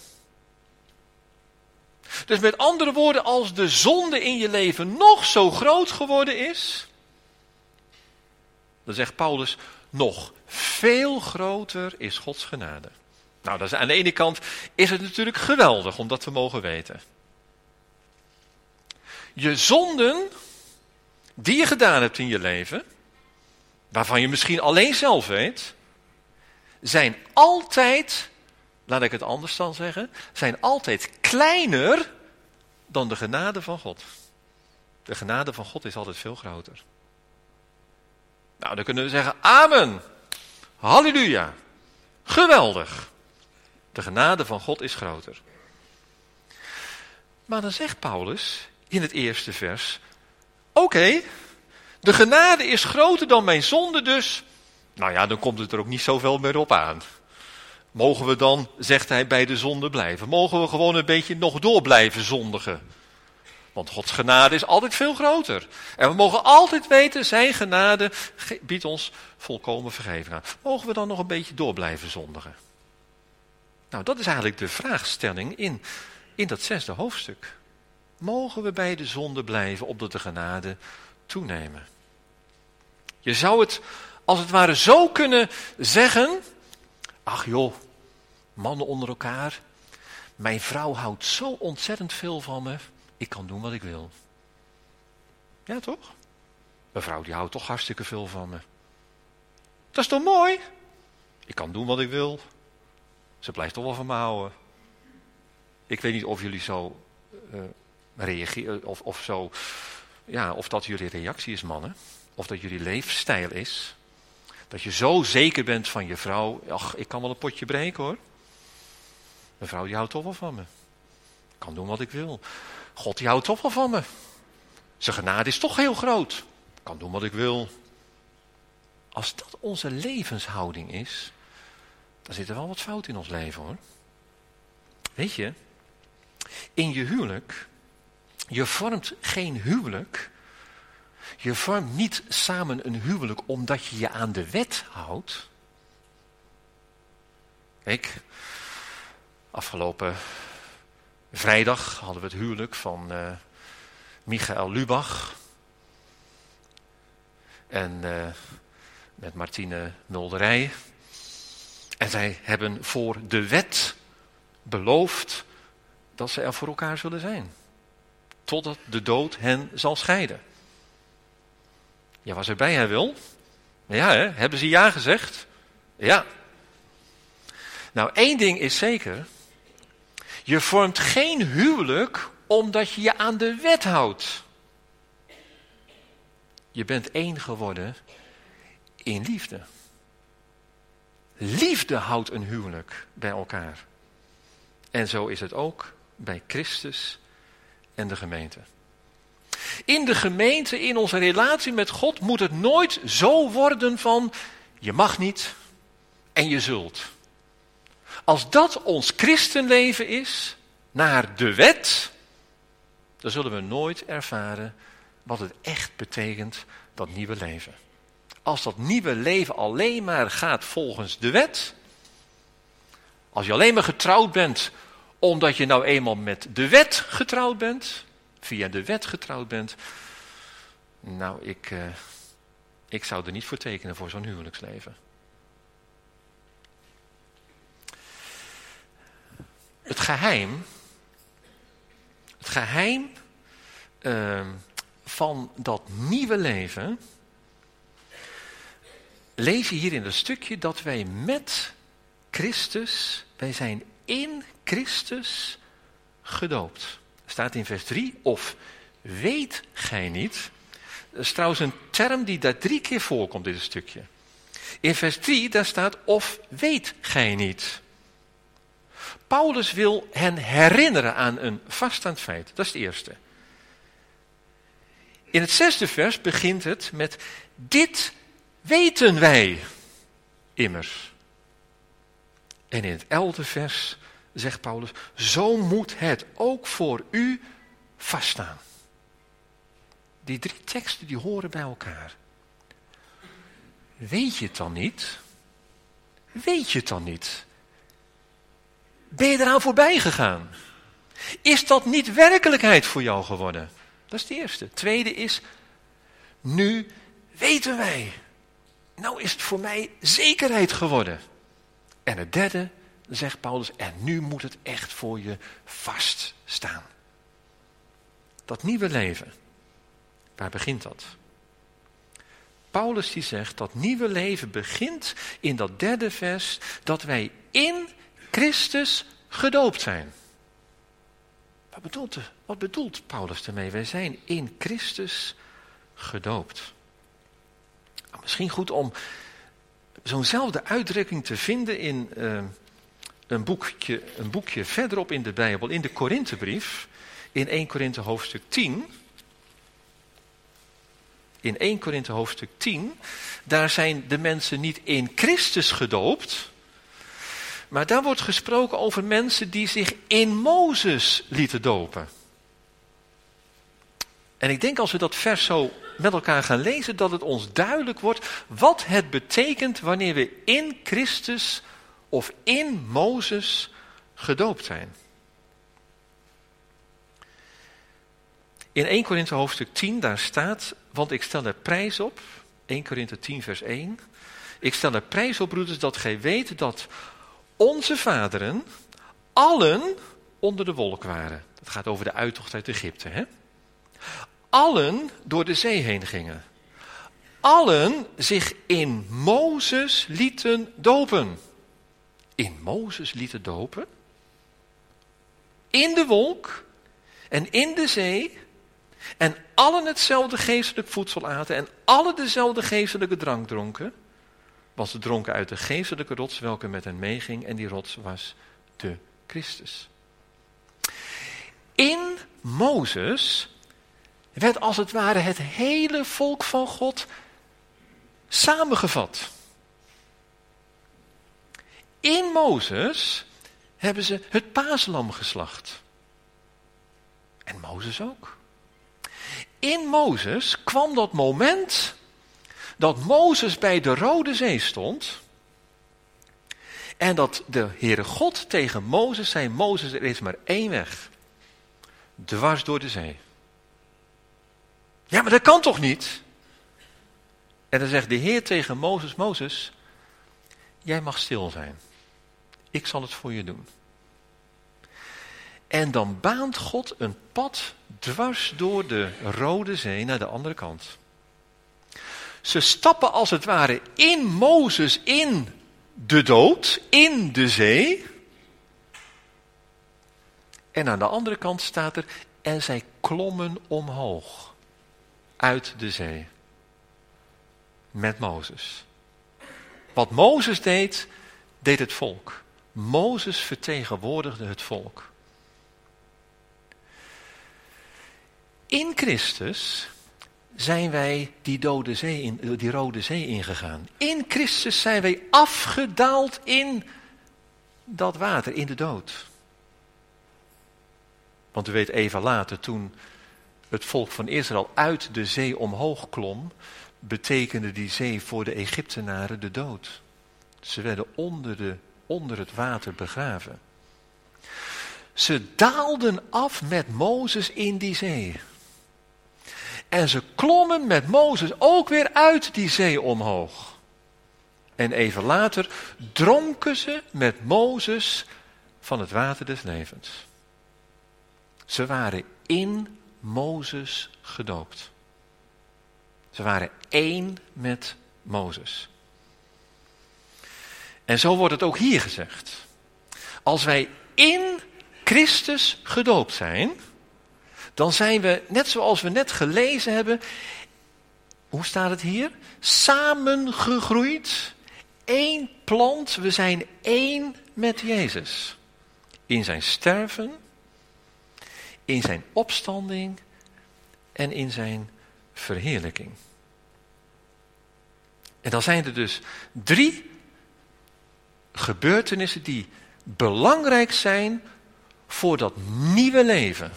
Dus met andere woorden, als de zonde in je leven nog zo groot geworden is, dan zegt Paulus, nog veel groter is Gods genade. Nou, dat is, aan de ene kant is het natuurlijk geweldig om dat te mogen weten. Je zonden die je gedaan hebt in je leven, waarvan je misschien alleen zelf weet, zijn altijd, laat ik het anders dan zeggen, zijn altijd kleiner dan de genade van God. De genade van God is altijd veel groter. Nou, dan kunnen we zeggen, amen, halleluja, geweldig. De genade van God is groter. Maar dan zegt Paulus in het eerste vers, oké, de genade is groter dan mijn zonde, dus, nou ja, dan komt het er ook niet zoveel meer op aan. Mogen we dan, zegt hij, bij de zonde blijven? Mogen we gewoon een beetje nog door blijven zondigen? Want Gods genade is altijd veel groter. En we mogen altijd weten, zijn genade biedt ons volkomen vergeving aan. Mogen we dan nog een beetje door blijven zondigen? Nou, dat is eigenlijk de vraagstelling in dat 6e hoofdstuk. Mogen we bij de zonde blijven, opdat de genade toenemen? Je zou het als het ware zo kunnen zeggen, ach joh, mannen onder elkaar, mijn vrouw houdt zo ontzettend veel van me, ik kan doen wat ik wil. Ja toch? Mijn vrouw die houdt toch hartstikke veel van me. Dat is toch mooi? Ik kan doen wat ik wil. Ze blijft toch wel van me houden. Ik weet niet of jullie zo reageren, of zo, ja, of dat jullie reactie is, mannen. Of dat jullie leefstijl is. Dat je zo zeker bent van je vrouw. Ach, ik kan wel een potje breken hoor. Mijn vrouw die houdt toch wel van me. Ik kan doen wat ik wil. God die houdt toch wel van me. Zijn genade is toch heel groot. Ik kan doen wat ik wil. Als dat onze levenshouding is, dan zit er wel wat fout in ons leven, hoor. Weet je, in je huwelijk, je vormt geen huwelijk. Je vormt niet samen een huwelijk omdat je je aan de wet houdt. Kijk, afgelopen vrijdag hadden we het huwelijk van Michael Lubach en met Martine Mulderij. En zij hebben voor de wet beloofd dat ze er voor elkaar zullen zijn. Totdat de dood hen zal scheiden. Ja, was erbij, hè, Wil? Ja, hè? Hebben ze ja gezegd? Ja. Nou, één ding is zeker. Je vormt geen huwelijk omdat je je aan de wet houdt. Je bent één geworden in liefde. Liefde houdt een huwelijk bij elkaar. En zo is het ook bij Christus en de gemeente. In de gemeente, in onze relatie met God, moet het nooit zo worden van je mag niet en je zult. Als dat ons christenleven is, naar de wet, dan zullen we nooit ervaren wat het echt betekent, dat nieuwe leven. Als dat nieuwe leven alleen maar gaat volgens de wet, als je alleen maar getrouwd bent omdat je nou eenmaal met de wet getrouwd bent, via de wet getrouwd bent, nou, ik zou er niet voor tekenen voor zo'n huwelijksleven. Het geheim van dat nieuwe leven lees je hier in het stukje dat wij met Christus, wij zijn in Christus gedoopt. Staat in vers 3, of weet gij niet? Dat is trouwens een term die daar 3 keer voorkomt in dit stukje. In vers 3, daar staat, of weet gij niet? Paulus wil hen herinneren aan een vaststaand feit. Dat is het eerste. In het 6e vers begint het met, dit weten wij immers. En in het 11e vers zegt Paulus, zo moet het ook voor u vaststaan. Die 3 teksten die horen bij elkaar. Weet je het dan niet? Weet je het dan niet? Ben je eraan voorbij gegaan? Is dat niet werkelijkheid voor jou geworden? Dat is het eerste. Het tweede is, nu weten wij. Nou is het voor mij zekerheid geworden. En het derde, zegt Paulus, en nu moet het echt voor je vaststaan. Dat nieuwe leven, waar begint dat? Paulus die zegt, dat nieuwe leven begint in dat 3e vers, dat wij in Christus gedoopt zijn. Wat bedoelt Paulus ermee? Wij zijn in Christus gedoopt. Misschien goed om zo'nzelfde uitdrukking te vinden in een boekje verderop in de Bijbel, in de Korinthebrief, in 1 Korinthe hoofdstuk 10. In 1 Korinthe hoofdstuk 10, daar zijn de mensen niet in Christus gedoopt, maar daar wordt gesproken over mensen die zich in Mozes lieten dopen. En ik denk als we dat vers zo met elkaar gaan lezen, dat het ons duidelijk wordt wat het betekent wanneer we in Christus of in Mozes gedoopt zijn. In 1 Korinthe hoofdstuk 10, daar staat, want ik stel er prijs op, 1 Korinthe 10 vers 1, ik stel er prijs op, broeders, dat gij weet dat onze vaderen allen onder de wolk waren. Het gaat over de uittocht uit Egypte, hè? Allen door de zee heen gingen. Allen zich in Mozes lieten dopen. In Mozes lieten dopen? In de wolk en in de zee. En allen hetzelfde geestelijk voedsel aten en allen dezelfde geestelijke drank dronken. Want ze dronken uit de geestelijke rots welke met hen meeging en die rots was de Christus. In Mozes werd als het ware het hele volk van God Samengevat. In Mozes hebben ze het paaslam geslacht. En Mozes ook. In Mozes kwam dat moment dat Mozes bij de Rode Zee stond. En dat de Heere God tegen Mozes zei: Mozes, er is maar één weg. Dwars door de zee. Ja, maar dat kan toch niet? En dan zegt de Heer tegen Mozes: Mozes, jij mag stil zijn. Ik zal het voor je doen. En dan baant God een pad dwars door de Rode Zee naar de andere kant. Ze stappen als het ware in Mozes in de dood, in de zee. En aan de andere kant staat er: en zij klommen omhoog uit de zee. Met Mozes. Wat Mozes deed, deed het volk. Mozes vertegenwoordigde het volk. In Christus zijn wij die Rode Zee ingegaan. In Christus zijn wij afgedaald in dat water, in de dood. Want u weet, even later, toen het volk van Israël uit de zee omhoog klom, betekende die zee voor de Egyptenaren de dood. Ze werden onder het water begraven. Ze daalden af met Mozes in die zee. En ze klommen met Mozes ook weer uit die zee omhoog. En even later dronken ze met Mozes van het water des levens. Ze waren in Mozes gedoopt. Ze waren één met Mozes. En zo wordt het ook hier gezegd. Als wij in Christus gedoopt zijn, dan zijn we, net zoals we net gelezen hebben, hoe staat het hier? Samengegroeid, één plant, we zijn één met Jezus. In zijn sterven, in zijn opstanding en in zijn verheerlijking. En dan zijn er dus 3 gebeurtenissen die belangrijk zijn voor dat nieuwe leven.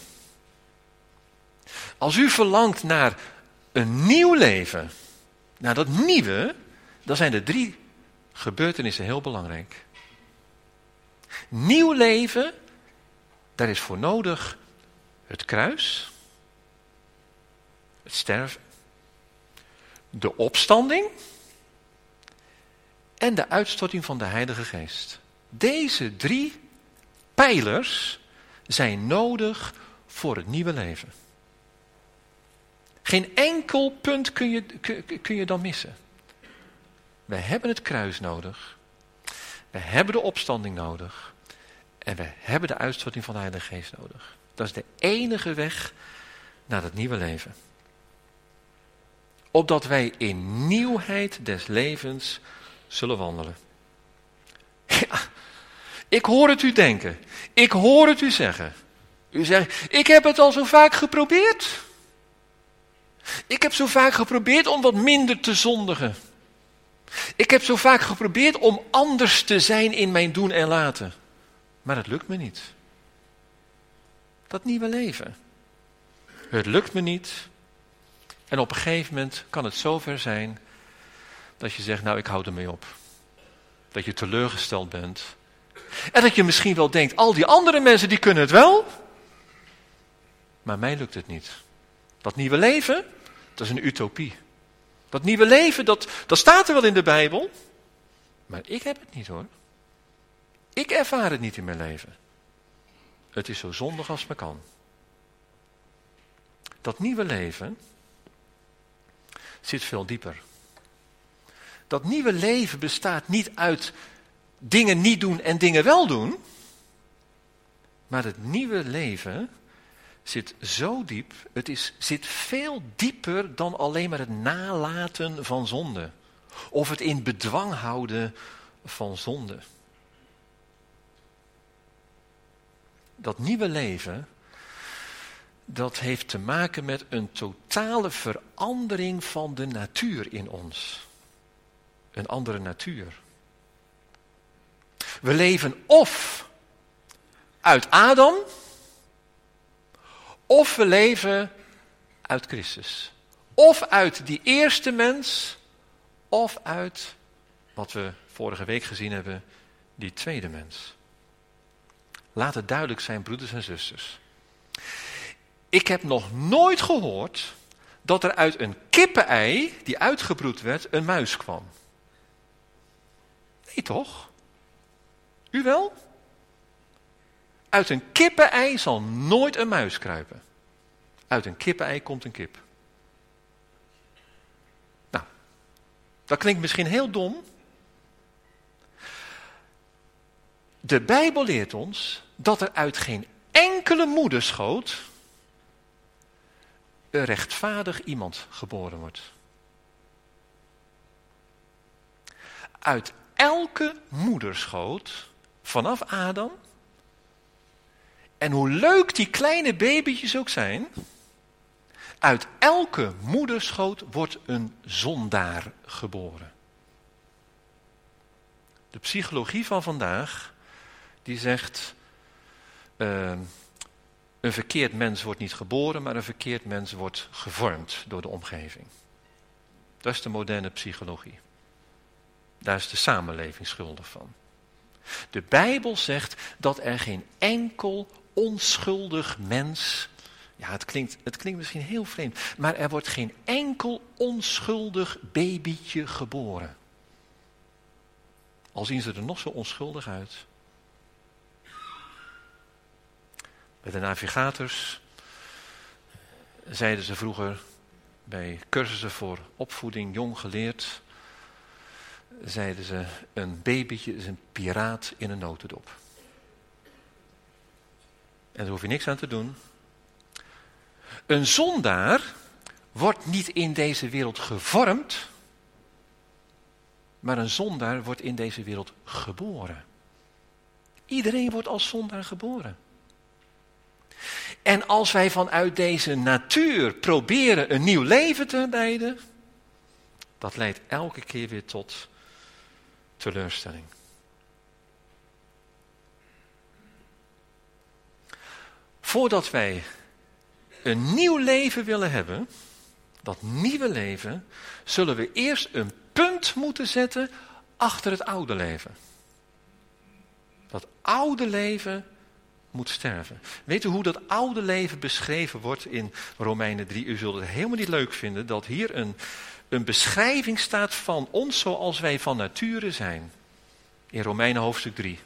Als u verlangt naar een nieuw leven, naar dat nieuwe, dan zijn er 3 gebeurtenissen heel belangrijk. Nieuw leven, daar is voor nodig het kruis, het sterven, de opstanding en de uitstorting van de Heilige Geest. Deze 3 pijlers zijn nodig voor het nieuwe leven. Geen enkel punt kun je dan missen. We hebben het kruis nodig. We hebben de opstanding nodig. En we hebben de uitstorting van de Heilige Geest nodig. Dat is de enige weg naar het nieuwe leven. Opdat wij in nieuwheid des levens zullen wandelen. Ja, ik hoor het u denken. Ik hoor het u zeggen. U zegt: ik heb het al zo vaak geprobeerd. Ik heb zo vaak geprobeerd om wat minder te zondigen. Ik heb zo vaak geprobeerd om anders te zijn in mijn doen en laten. Maar het lukt me niet. Dat nieuwe leven. Het lukt me niet. En op een gegeven moment kan het zover zijn dat je zegt: nou, ik hou ermee op. Dat je teleurgesteld bent. En dat je misschien wel denkt: al die andere mensen die kunnen het wel. Maar mij lukt het niet. Dat nieuwe leven, dat is een utopie. Dat nieuwe leven, dat staat er wel in de Bijbel. Maar ik heb het niet, hoor. Ik ervaar het niet in mijn leven. Het is zo zondig als het maar kan. Dat nieuwe leven zit veel dieper. Dat nieuwe leven bestaat niet uit dingen niet doen en dingen wel doen. Maar het nieuwe leven zit zo diep, zit veel dieper dan alleen maar het nalaten van zonde. Of het in bedwang houden van zonde. Dat nieuwe leven, dat heeft te maken met een totale verandering van de natuur in ons. een andere natuur. We leven of uit Adam, of we leven uit Christus. Of uit die eerste mens, of uit, wat we vorige week gezien hebben, die tweede mens. Laat het duidelijk zijn, broeders en zusters. Ik heb nog nooit gehoord dat er uit een kippenei die uitgebroed werd, een muis kwam. Nee toch? U wel? Uit een kippenei zal nooit een muis kruipen. Uit een kippenei komt een kip. Nou, dat klinkt misschien heel dom. De Bijbel leert ons dat er uit geen enkele moederschoot een rechtvaardig iemand geboren wordt. Uit elke moederschoot, vanaf Adam, en hoe leuk die kleine babytjes ook zijn, uit elke moederschoot wordt een zondaar geboren. De psychologie van vandaag, die zegt, een verkeerd mens wordt niet geboren, maar een verkeerd mens wordt gevormd door de omgeving. Dat is de moderne psychologie. Daar is de samenleving schuldig van. De Bijbel zegt dat er geen enkel onschuldig mens, ja het klinkt misschien heel vreemd, maar er wordt geen enkel onschuldig babytje geboren. Al zien ze er nog zo onschuldig uit. Bij de navigators zeiden ze vroeger bij cursussen voor opvoeding jong geleerd, zeiden ze, een babytje is een piraat in een notendop. En daar hoef je niks aan te doen. Een zondaar wordt niet in deze wereld gevormd, maar een zondaar wordt in deze wereld geboren. Iedereen wordt als zondaar geboren. En als wij vanuit deze natuur proberen een nieuw leven te leiden, dat leidt elke keer weer tot teleurstelling. Voordat wij een nieuw leven willen hebben, dat nieuwe leven, zullen we eerst een punt moeten zetten achter het oude leven. Dat oude leven moet sterven. Weet u hoe dat oude leven beschreven wordt in Romeinen 3? U zult het helemaal niet leuk vinden dat hier een beschrijving staat van ons zoals wij van nature zijn. In Romeinen hoofdstuk 3.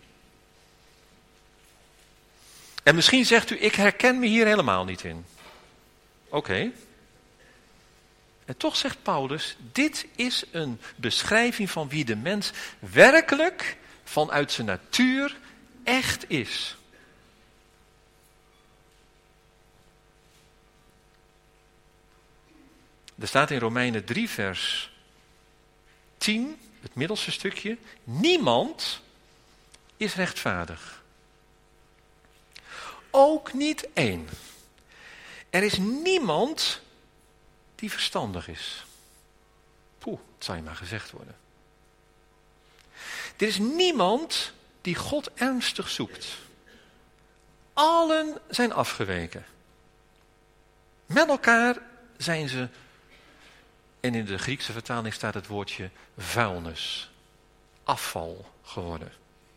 En misschien zegt u, ik herken me hier helemaal niet in. Oké. En toch zegt Paulus, dit is een beschrijving van wie de mens werkelijk vanuit zijn natuur echt is. Er staat in Romeinen 3 vers 10, het middelste stukje, niemand is rechtvaardig. Ook niet één. Er is niemand die verstandig is. Poeh, het zal je maar gezegd worden. Er is niemand die God ernstig zoekt. Allen zijn afgeweken. Met elkaar zijn ze, en in de Griekse vertaling staat het woordje vuilnis, afval geworden.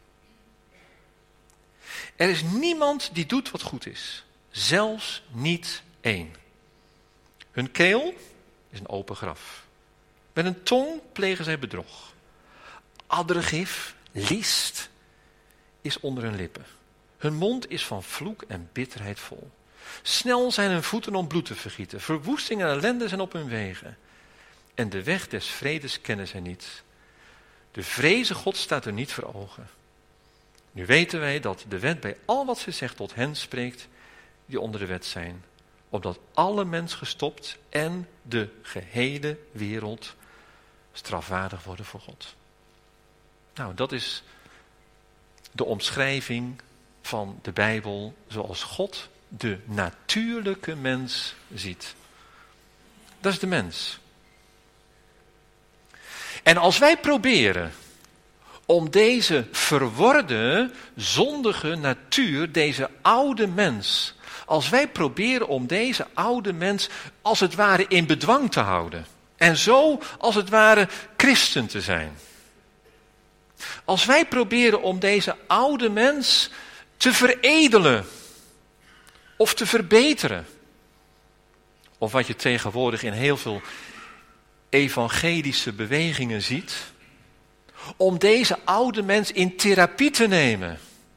Er is niemand die doet wat goed is, zelfs niet één. Hun keel is een open graf. Met een tong plegen zij bedrog. Addergif, list, is onder hun lippen. Hun mond is van vloek en bitterheid vol. Snel zijn hun voeten om bloed te vergieten. Verwoesting en ellende zijn op hun wegen. En de weg des vredes kennen zij niet. De vreze God staat er niet voor ogen. Nu weten wij dat de wet bij al wat ze zegt tot hen spreekt die onder de wet zijn. Opdat alle mens gestopt en de gehele wereld strafwaardig worden voor God. Nou, dat is de omschrijving van de Bijbel zoals God de natuurlijke mens ziet. Dat is de mens. En als wij proberen om deze verworde, zondige natuur, deze oude mens, als wij proberen om deze oude mens als het ware in bedwang te houden en zo als het ware christen te zijn. Als wij proberen om deze oude mens te veredelen of te verbeteren, of wat je tegenwoordig in heel veel evangelische bewegingen ziet, om deze oude mens in therapie te nemen.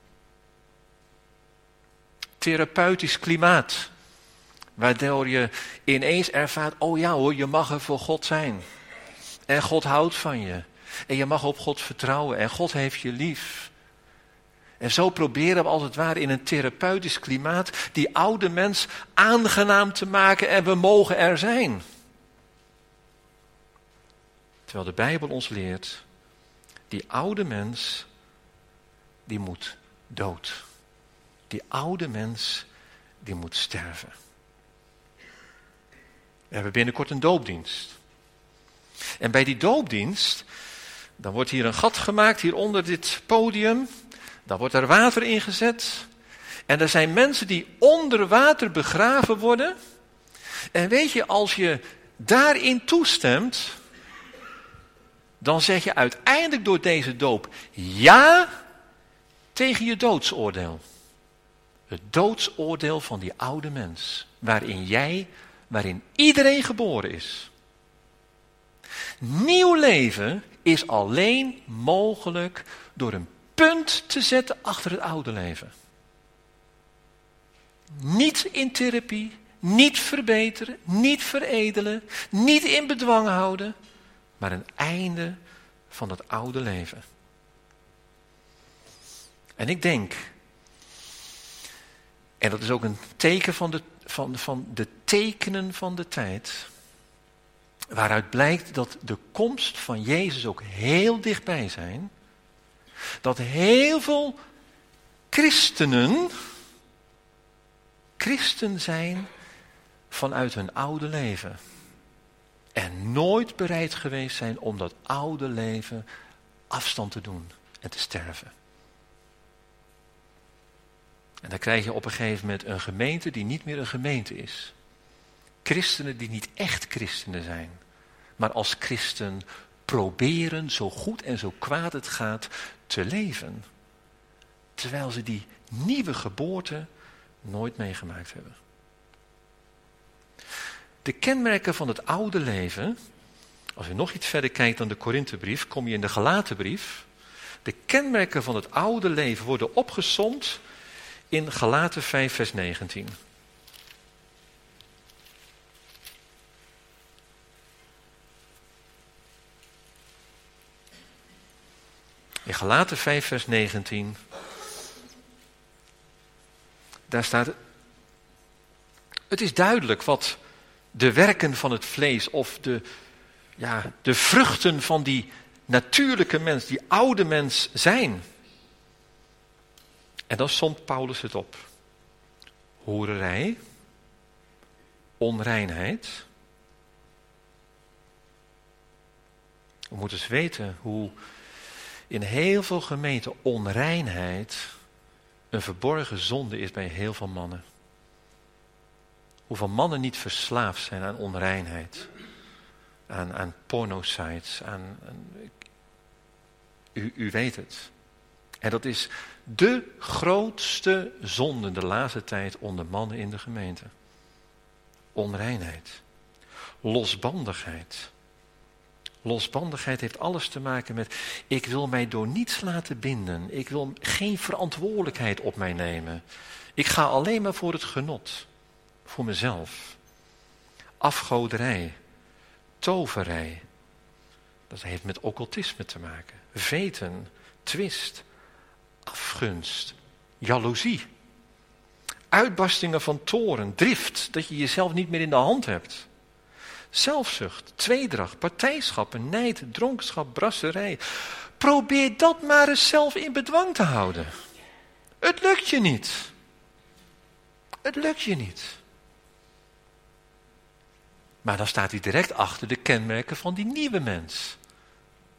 Therapeutisch klimaat, waardoor je ineens ervaart, oh ja hoor, je mag er voor God zijn. En God houdt van je. En je mag op God vertrouwen en God heeft je lief. En zo proberen we als het ware in een therapeutisch klimaat die oude mens aangenaam te maken en we mogen er zijn. Terwijl de Bijbel ons leert, die oude mens, die moet dood. Die oude mens, die moet sterven. We hebben binnenkort een doopdienst. En bij die doopdienst, dan wordt hier een gat gemaakt, hier onder dit podium. Dan wordt er water ingezet. En er zijn mensen die onder water begraven worden. En weet je, als je daarin toestemt, dan zeg je uiteindelijk door deze doop ja tegen je doodsoordeel. Het doodsoordeel van die oude mens, waarin iedereen geboren is. Nieuw leven is alleen mogelijk door een punt te zetten achter het oude leven. Niet in therapie, niet verbeteren, niet veredelen, niet in bedwang houden, maar een einde van het oude leven. En ik denk, en dat is ook een teken van de tekenen van de tijd, waaruit blijkt dat de komst van Jezus ook heel dichtbij zijn, dat heel veel christenen christen zijn vanuit hun oude leven. En nooit bereid geweest zijn om dat oude leven afstand te doen en te sterven. En dan krijg je op een gegeven moment een gemeente die niet meer een gemeente is. Christenen die niet echt christenen zijn, maar als christen proberen zo goed en zo kwaad het gaat te leven. Terwijl ze die nieuwe geboorte nooit meegemaakt hebben. De kenmerken van het oude leven, als je nog iets verder kijkt dan de Korinthebrief, kom je in de Galatenbrief. De kenmerken van het oude leven worden opgesomd in Galaten 5 vers 19. In Galaten 5 vers 19, daar staat, het is duidelijk wat de werken van het vlees of de vruchten van die natuurlijke mens, die oude mens zijn. En dan somt Paulus het op. Hoererij, onreinheid. We moeten eens weten hoe in heel veel gemeenten onreinheid een verborgen zonde is bij heel veel mannen. Hoeveel mannen niet verslaafd zijn aan onreinheid, aan pornosites, u weet het. En dat is de grootste zonde de laatste tijd onder mannen in de gemeente. Onreinheid, losbandigheid. Losbandigheid heeft alles te maken met, ik wil mij door niets laten binden. Ik wil geen verantwoordelijkheid op mij nemen. Ik ga alleen maar voor het genot. Voor mezelf. Afgoderij. Toverij. Dat heeft met occultisme te maken. Veten. Twist. Afgunst. Jaloezie. Uitbarstingen van toorn. Drift. Dat je jezelf niet meer in de hand hebt. Zelfzucht, tweedracht, partijschappen, nijd, dronkenschap, brasserij. Probeer dat maar eens zelf in bedwang te houden. Het lukt je niet. Het lukt je niet. Maar dan staat hij direct achter de kenmerken van die nieuwe mens.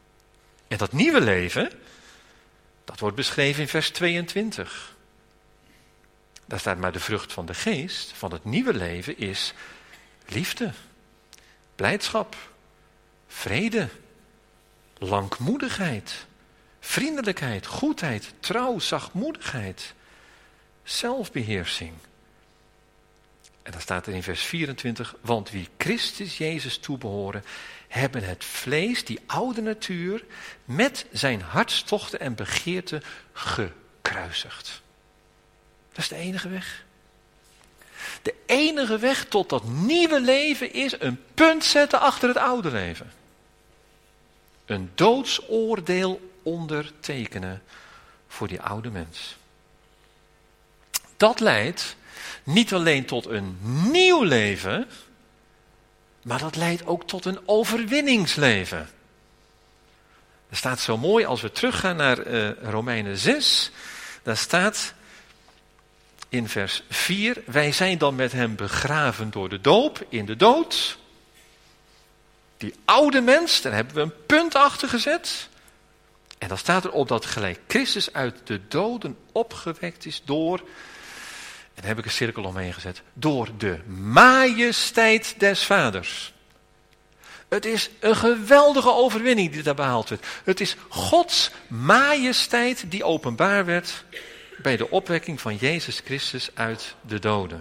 En dat nieuwe leven, dat wordt beschreven in vers 22. Daar staat maar de vrucht van de geest, van het nieuwe leven, is liefde, blijdschap, vrede, langmoedigheid, vriendelijkheid, goedheid, trouw, zachtmoedigheid, zelfbeheersing. En dan staat er in vers 24, want wie Christus Jezus toebehoren, hebben het vlees, die oude natuur, met zijn hartstochten en begeerten gekruisigd. Dat is de enige weg. De enige weg tot dat nieuwe leven is een punt zetten achter het oude leven. Een doodsoordeel ondertekenen voor die oude mens. Dat leidt niet alleen tot een nieuw leven, maar dat leidt ook tot een overwinningsleven. Er staat zo mooi, als we teruggaan naar Romeinen 6, daar staat in vers 4, wij zijn dan met hem begraven door de doop in de dood. Die oude mens, daar hebben we een punt achter gezet. En dan staat er op dat gelijk Christus uit de doden opgewekt is door, en daar heb ik een cirkel omheen gezet, door de majesteit des Vaders. Het is een geweldige overwinning die daar behaald werd. Het is Gods majesteit die openbaar werd bij de opwekking van Jezus Christus uit de doden.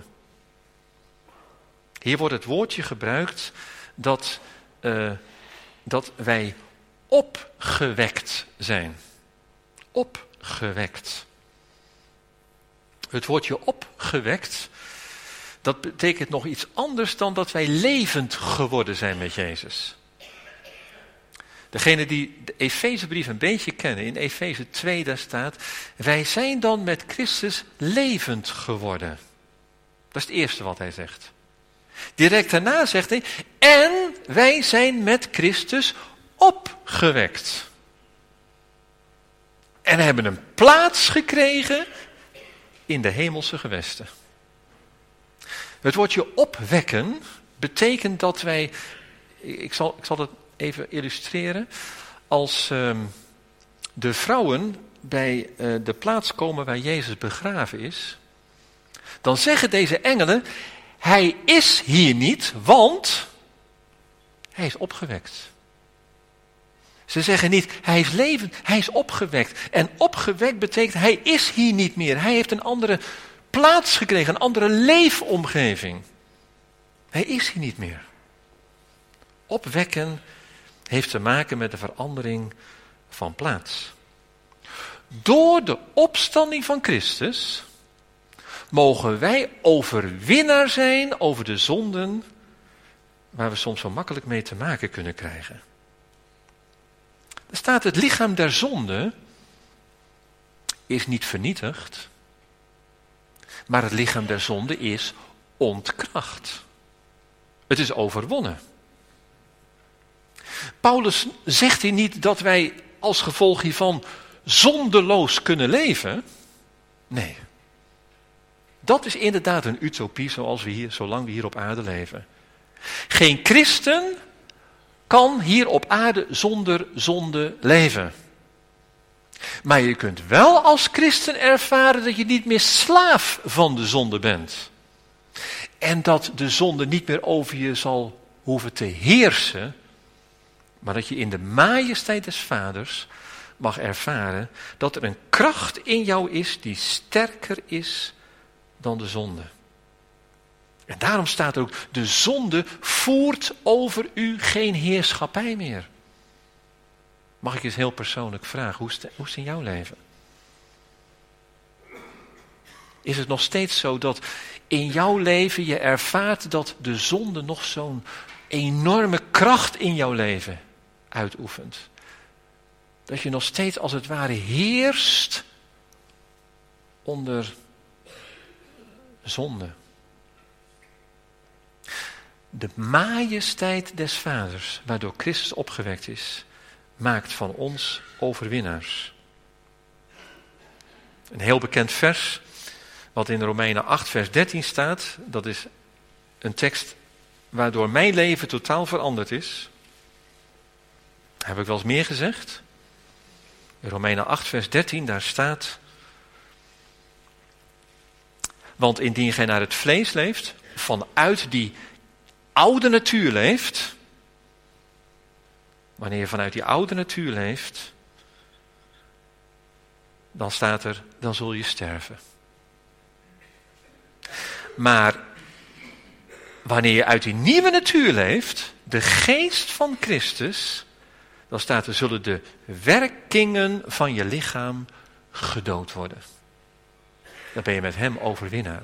Hier wordt het woordje gebruikt dat wij opgewekt zijn. Opgewekt. Het woordje opgewekt, dat betekent nog iets anders dan dat wij levend geworden zijn met Jezus. Degene die de Efezebrief een beetje kennen, in Efeze 2 daar staat, wij zijn dan met Christus levend geworden. Dat is het eerste wat hij zegt. Direct daarna zegt hij, en wij zijn met Christus opgewekt. En hebben een plaats gekregen in de hemelse gewesten. Het woordje opwekken betekent dat wij, ik zal het even illustreren, als de vrouwen bij de plaats komen waar Jezus begraven is, dan zeggen deze engelen, hij is hier niet, want hij is opgewekt. Ze zeggen niet, hij is levend, hij is opgewekt. En opgewekt betekent, hij is hier niet meer. Hij heeft een andere plaats gekregen, een andere leefomgeving. Hij is hier niet meer. Opwekken heeft te maken met de verandering van plaats. Door de opstanding van Christus mogen wij overwinnaar zijn over de zonden waar we soms zo makkelijk mee te maken kunnen krijgen. Er staat, het lichaam der zonde is niet vernietigd, maar het lichaam der zonde is ontkracht. Het is overwonnen. Paulus zegt hier niet dat wij als gevolg hiervan zondeloos kunnen leven. Nee. Dat is inderdaad een utopie zolang we hier op aarde leven. Geen christen kan hier op aarde zonder zonde leven. Maar je kunt wel als christen ervaren dat je niet meer slaaf van de zonde bent. En dat de zonde niet meer over je zal hoeven te heersen, maar dat je in de majesteit des Vaders mag ervaren dat er een kracht in jou is die sterker is dan de zonde. En daarom staat er ook, de zonde voert over u geen heerschappij meer. Mag ik eens heel persoonlijk vragen, hoe is het in jouw leven? Is het nog steeds zo dat in jouw leven je ervaart dat de zonde nog zo'n enorme kracht in jouw leven uitoefent? Dat je nog steeds als het ware heerst onder zonde. De majesteit des Vaders, waardoor Christus opgewekt is, maakt van ons overwinnaars. Een heel bekend vers, wat in Romeinen 8 vers 13 staat, dat is een tekst waardoor mijn leven totaal veranderd is. Heb ik wel eens meer gezegd? In Romeinen 8 vers 13, daar staat: want indien gij naar het vlees leeft, vanuit die oude natuur leeft, wanneer je vanuit die oude natuur leeft, dan staat er, dan zul je sterven. Maar wanneer je uit die nieuwe natuur leeft, de geest van Christus, dan staat er, zullen de werkingen van je lichaam gedood worden. Dan ben je met hem overwinnaar.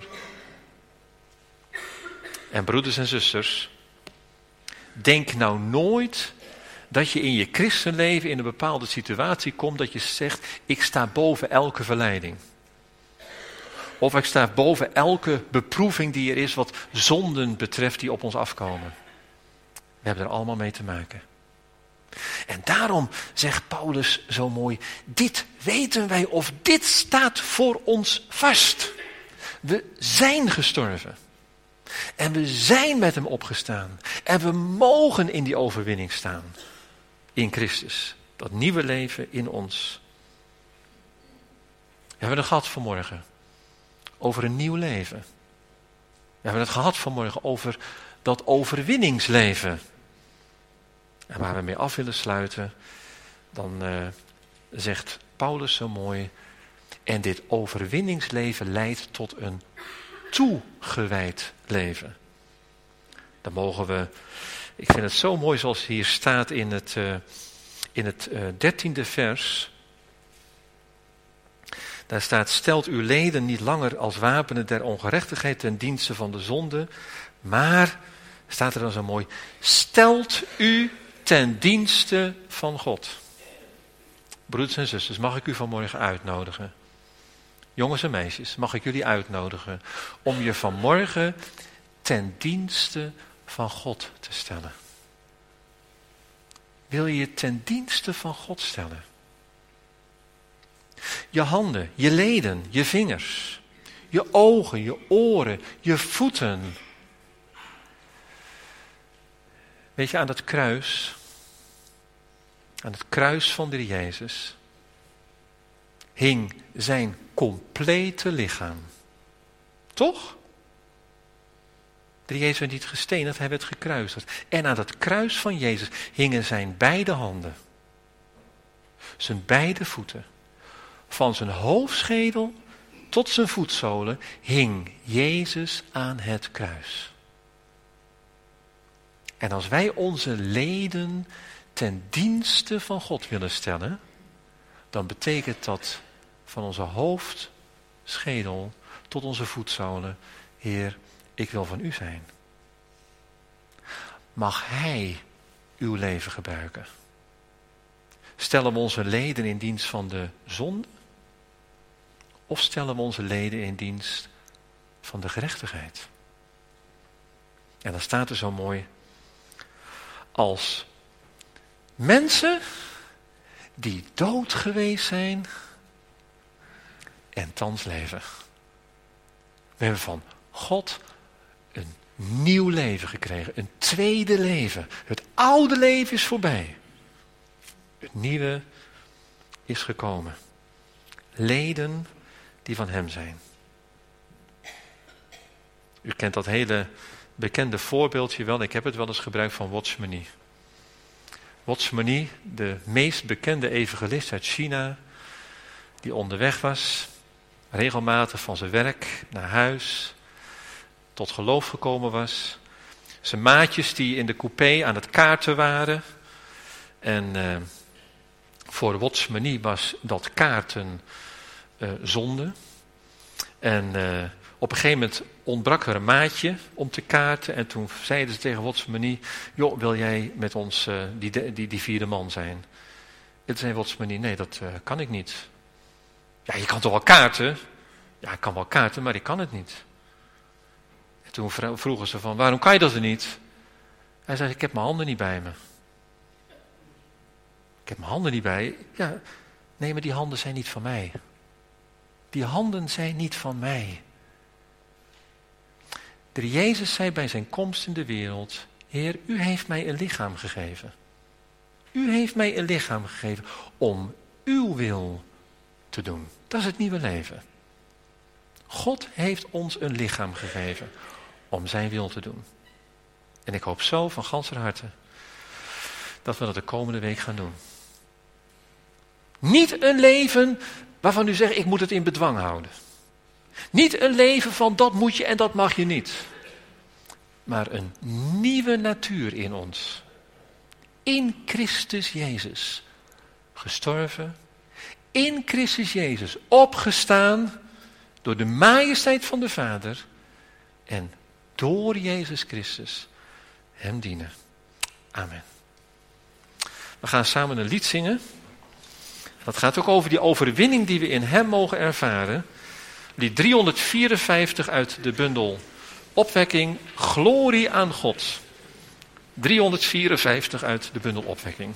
En broeders en zusters, denk nou nooit dat je in je christenleven in een bepaalde situatie komt dat je zegt, ik sta boven elke verleiding. Of ik sta boven elke beproeving die er is wat zonden betreft die op ons afkomen. We hebben er allemaal mee te maken. En daarom zegt Paulus zo mooi, dit weten wij of dit staat voor ons vast. We zijn gestorven. En we zijn met hem opgestaan. En we mogen in die overwinning staan. In Christus. Dat nieuwe leven in ons. We hebben het gehad vanmorgen. Over een nieuw leven. We hebben het gehad vanmorgen over dat overwinningsleven. En waar we mee af willen sluiten, dan zegt Paulus zo mooi, en dit overwinningsleven leidt tot een toegewijd leven. Dan mogen we, ik vind het zo mooi zoals hier staat in het 13e vers. Daar staat, stelt uw leden niet langer als wapenen der ongerechtigheid ten dienste van de zonde, maar, staat er dan zo mooi, stelt u ten dienste van God. Broeders en zusters, mag ik u vanmorgen uitnodigen? Jongens en meisjes, mag ik jullie uitnodigen om je vanmorgen ten dienste van God te stellen? Wil je je ten dienste van God stellen? Je handen, je leden, je vingers, je ogen, je oren, je voeten. Weet je, aan het kruis van de Jezus, hing zijn complete lichaam. Toch? De Jezus werd niet gestenigd, hij werd gekruisigd. En aan het kruis van Jezus hingen zijn beide handen. Zijn beide voeten. Van zijn hoofdschedel tot zijn voetzolen hing Jezus aan het kruis. En als wij onze leden ten dienste van God willen stellen, dan betekent dat van onze hoofdschedel tot onze voetzolen, Heer, ik wil van u zijn. Mag hij uw leven gebruiken? Stellen we onze leden in dienst van de zonde? Of stellen we onze leden in dienst van de gerechtigheid? En dan staat er zo mooi, als mensen die dood geweest zijn en thans leven. We hebben van God een nieuw leven gekregen, een tweede leven. Het oude leven is voorbij. Het nieuwe is gekomen. Leden die van hem zijn. U kent dat hele bekende voorbeeldje wel, ik heb het wel eens gebruikt van Watchmeni. Watchmeni, de meest bekende evangelist uit China, die onderweg was, regelmatig van zijn werk naar huis, tot geloof gekomen was. Zijn maatjes die in de coupé aan het kaarten waren. En voor Watchmeni was dat kaarten zonde. En op een gegeven moment ontbrak er een maatje om te kaarten. En toen zeiden ze tegen Watchmeni, joh, wil jij met ons die vierde man zijn? En toen zei Watchmeni, nee, dat kan ik niet. Ja, je kan toch wel kaarten? Ja, ik kan wel kaarten, maar ik kan het niet. En toen vroegen ze van, waarom kan je dat er niet? Hij zei, ik heb mijn handen niet bij me. Ik heb mijn handen niet bij. Ja, nee, maar die handen zijn niet van mij. Die handen zijn niet van mij. De Jezus zei bij zijn komst in de wereld, Heer, u heeft mij een lichaam gegeven. U heeft mij een lichaam gegeven om uw wil te doen. Dat is het nieuwe leven. God heeft ons een lichaam gegeven om zijn wil te doen. En ik hoop zo van ganser harte dat we dat de komende week gaan doen. Niet een leven waarvan u zegt, ik moet het in bedwang houden. Niet een leven van dat moet je en dat mag je niet. Maar een nieuwe natuur in ons. In Christus Jezus. Gestorven. In Christus Jezus. Opgestaan door de majesteit van de Vader. En door Jezus Christus hem dienen. Amen. We gaan samen een lied zingen. Dat gaat ook over die overwinning die we in hem mogen ervaren. Lied 354 uit de bundel Opwekking, Glorie aan God. 354 uit de bundel Opwekking.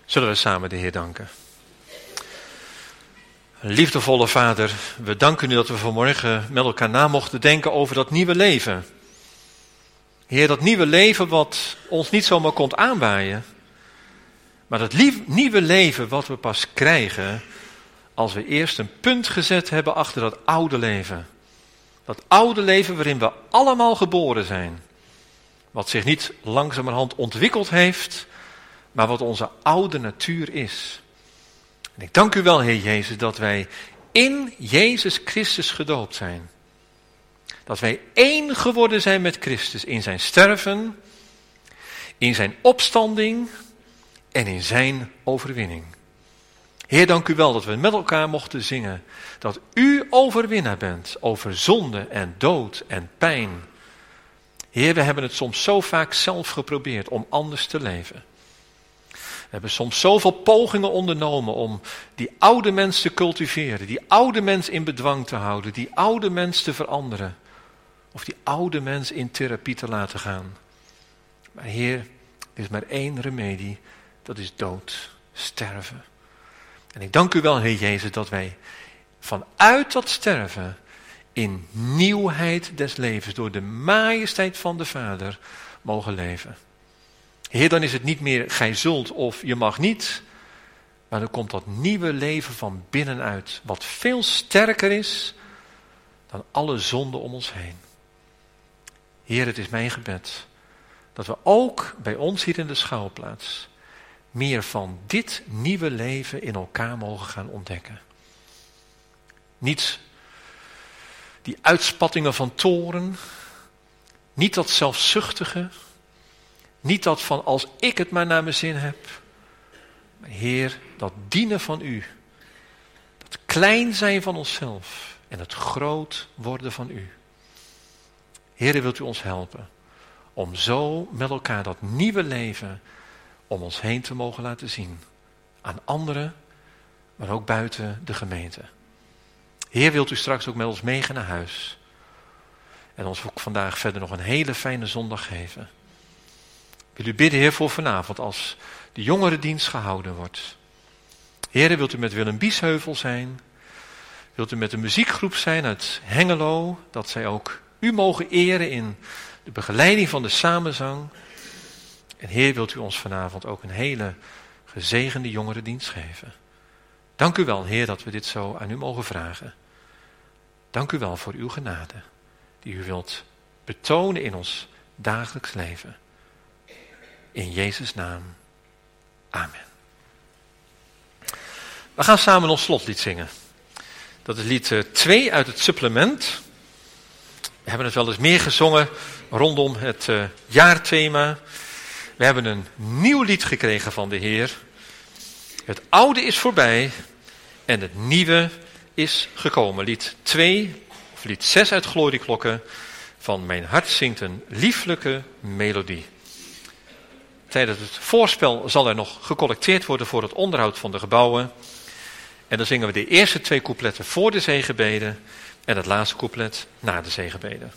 Zullen we samen de Heer danken. Liefdevolle Vader, we danken u dat we vanmorgen met elkaar na mochten denken over dat nieuwe leven. Heer, dat nieuwe leven wat ons niet zomaar komt aanwaaien, maar dat nieuwe leven wat we pas krijgen als we eerst een punt gezet hebben achter dat oude leven. Dat oude leven waarin we allemaal geboren zijn. Wat zich niet langzamerhand ontwikkeld heeft, maar wat onze oude natuur is. En ik dank u wel, Heer Jezus, dat wij in Jezus Christus gedoopt zijn. Dat wij één geworden zijn met Christus in zijn sterven, in zijn opstanding en in zijn overwinning. Heer, dank u wel dat we met elkaar mochten zingen dat u overwinnaar bent over zonde en dood en pijn. Heer, we hebben het soms zo vaak zelf geprobeerd om anders te leven. We hebben soms zoveel pogingen ondernomen om die oude mens te cultiveren, die oude mens in bedwang te houden, die oude mens te veranderen. Of die oude mens in therapie te laten gaan. Maar Heer, er is maar één remedie, dat is dood, sterven. En ik dank u wel, Heer Jezus, dat wij vanuit dat sterven in nieuwheid des levens, door de majesteit van de Vader, mogen leven. Heer, dan is het niet meer gij zult of je mag niet, maar dan komt dat nieuwe leven van binnenuit, wat veel sterker is dan alle zonden om ons heen. Heer, het is mijn gebed dat we ook bij ons hier in de schouwplaats meer van dit nieuwe leven in elkaar mogen gaan ontdekken. Niet die uitspattingen van toorn, niet dat zelfzuchtige, niet dat van als ik het maar naar mijn zin heb. Maar Heer, dat dienen van u, dat klein zijn van onszelf en het groot worden van u. Heer, wilt u ons helpen om zo met elkaar dat nieuwe leven om ons heen te mogen laten zien. Aan anderen, maar ook buiten de gemeente. Heer, wilt u straks ook met ons meegaan naar huis. En ons ook vandaag verder nog een hele fijne zondag geven. Wil u bidden, Heer, voor vanavond als de jongerendienst gehouden wordt. Heer, wilt u met Willem Biesheuvel zijn? Wilt u met de muziekgroep zijn uit Hengelo? Dat zij ook u mogen eren in de begeleiding van de samenzang. En Heer, wilt u ons vanavond ook een hele gezegende jongerendienst geven. Dank u wel, Heer, dat we dit zo aan u mogen vragen. Dank u wel voor uw genade, die u wilt betonen in ons dagelijks leven. In Jezus' naam. Amen. We gaan samen ons slotlied zingen. Dat is lied 2 uit het supplement. We hebben het wel eens meer gezongen rondom het jaarthema. We hebben een nieuw lied gekregen van de Heer. Het oude is voorbij en het nieuwe is gekomen. Lied 2, of lied 6 uit Glorieklokken van Mijn hart zingt een lieflijke melodie. Tijdens het voorspel zal er nog gecollecteerd worden voor het onderhoud van de gebouwen. En dan zingen we de eerste 2 coupletten voor de zegenbeden en het laatste couplet na de zegenbeden.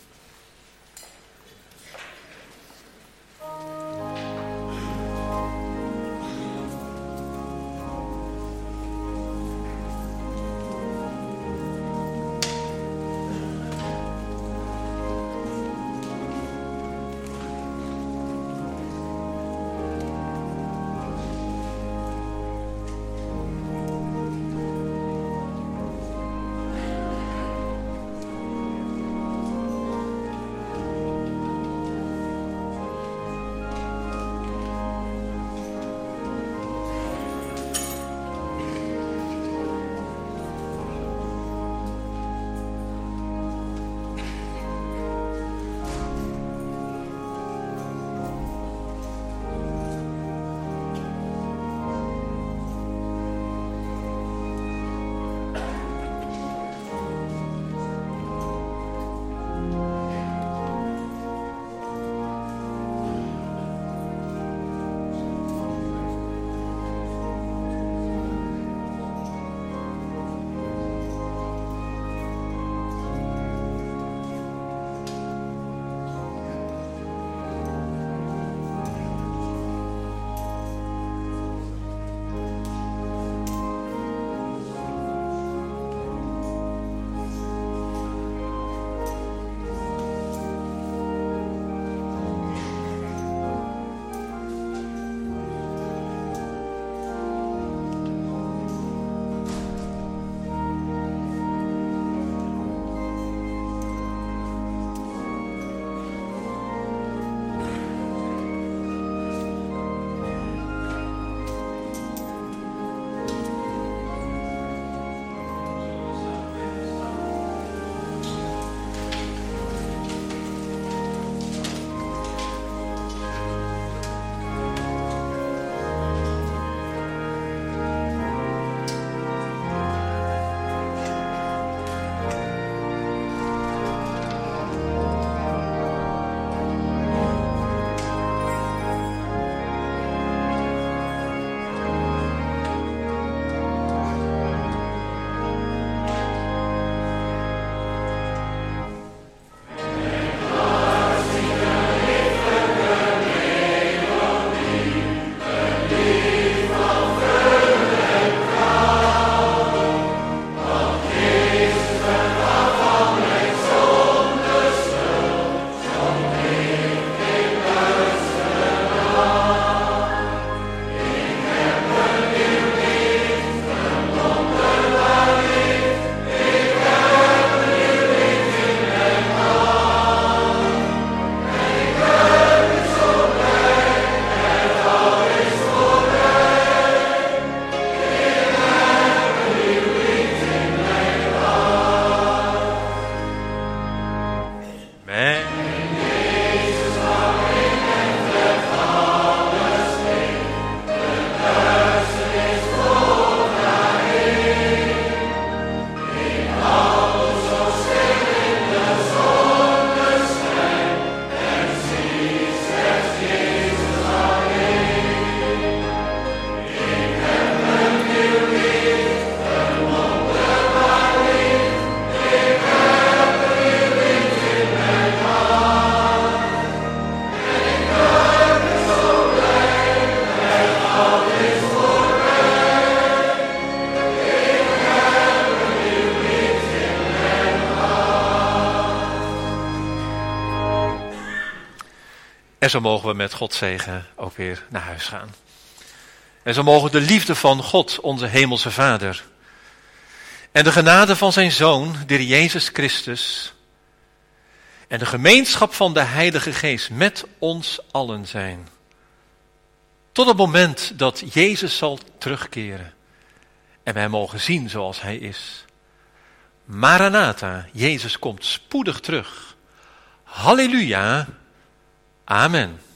En zo mogen we met Gods zegen ook weer naar huis gaan. En zo mogen de liefde van God, onze hemelse Vader, en de genade van zijn Zoon, de Heer Jezus Christus, en de gemeenschap van de Heilige Geest met ons allen zijn. Tot het moment dat Jezus zal terugkeren en wij mogen zien zoals hij is. Maranatha, Jezus komt spoedig terug. Halleluja, amen.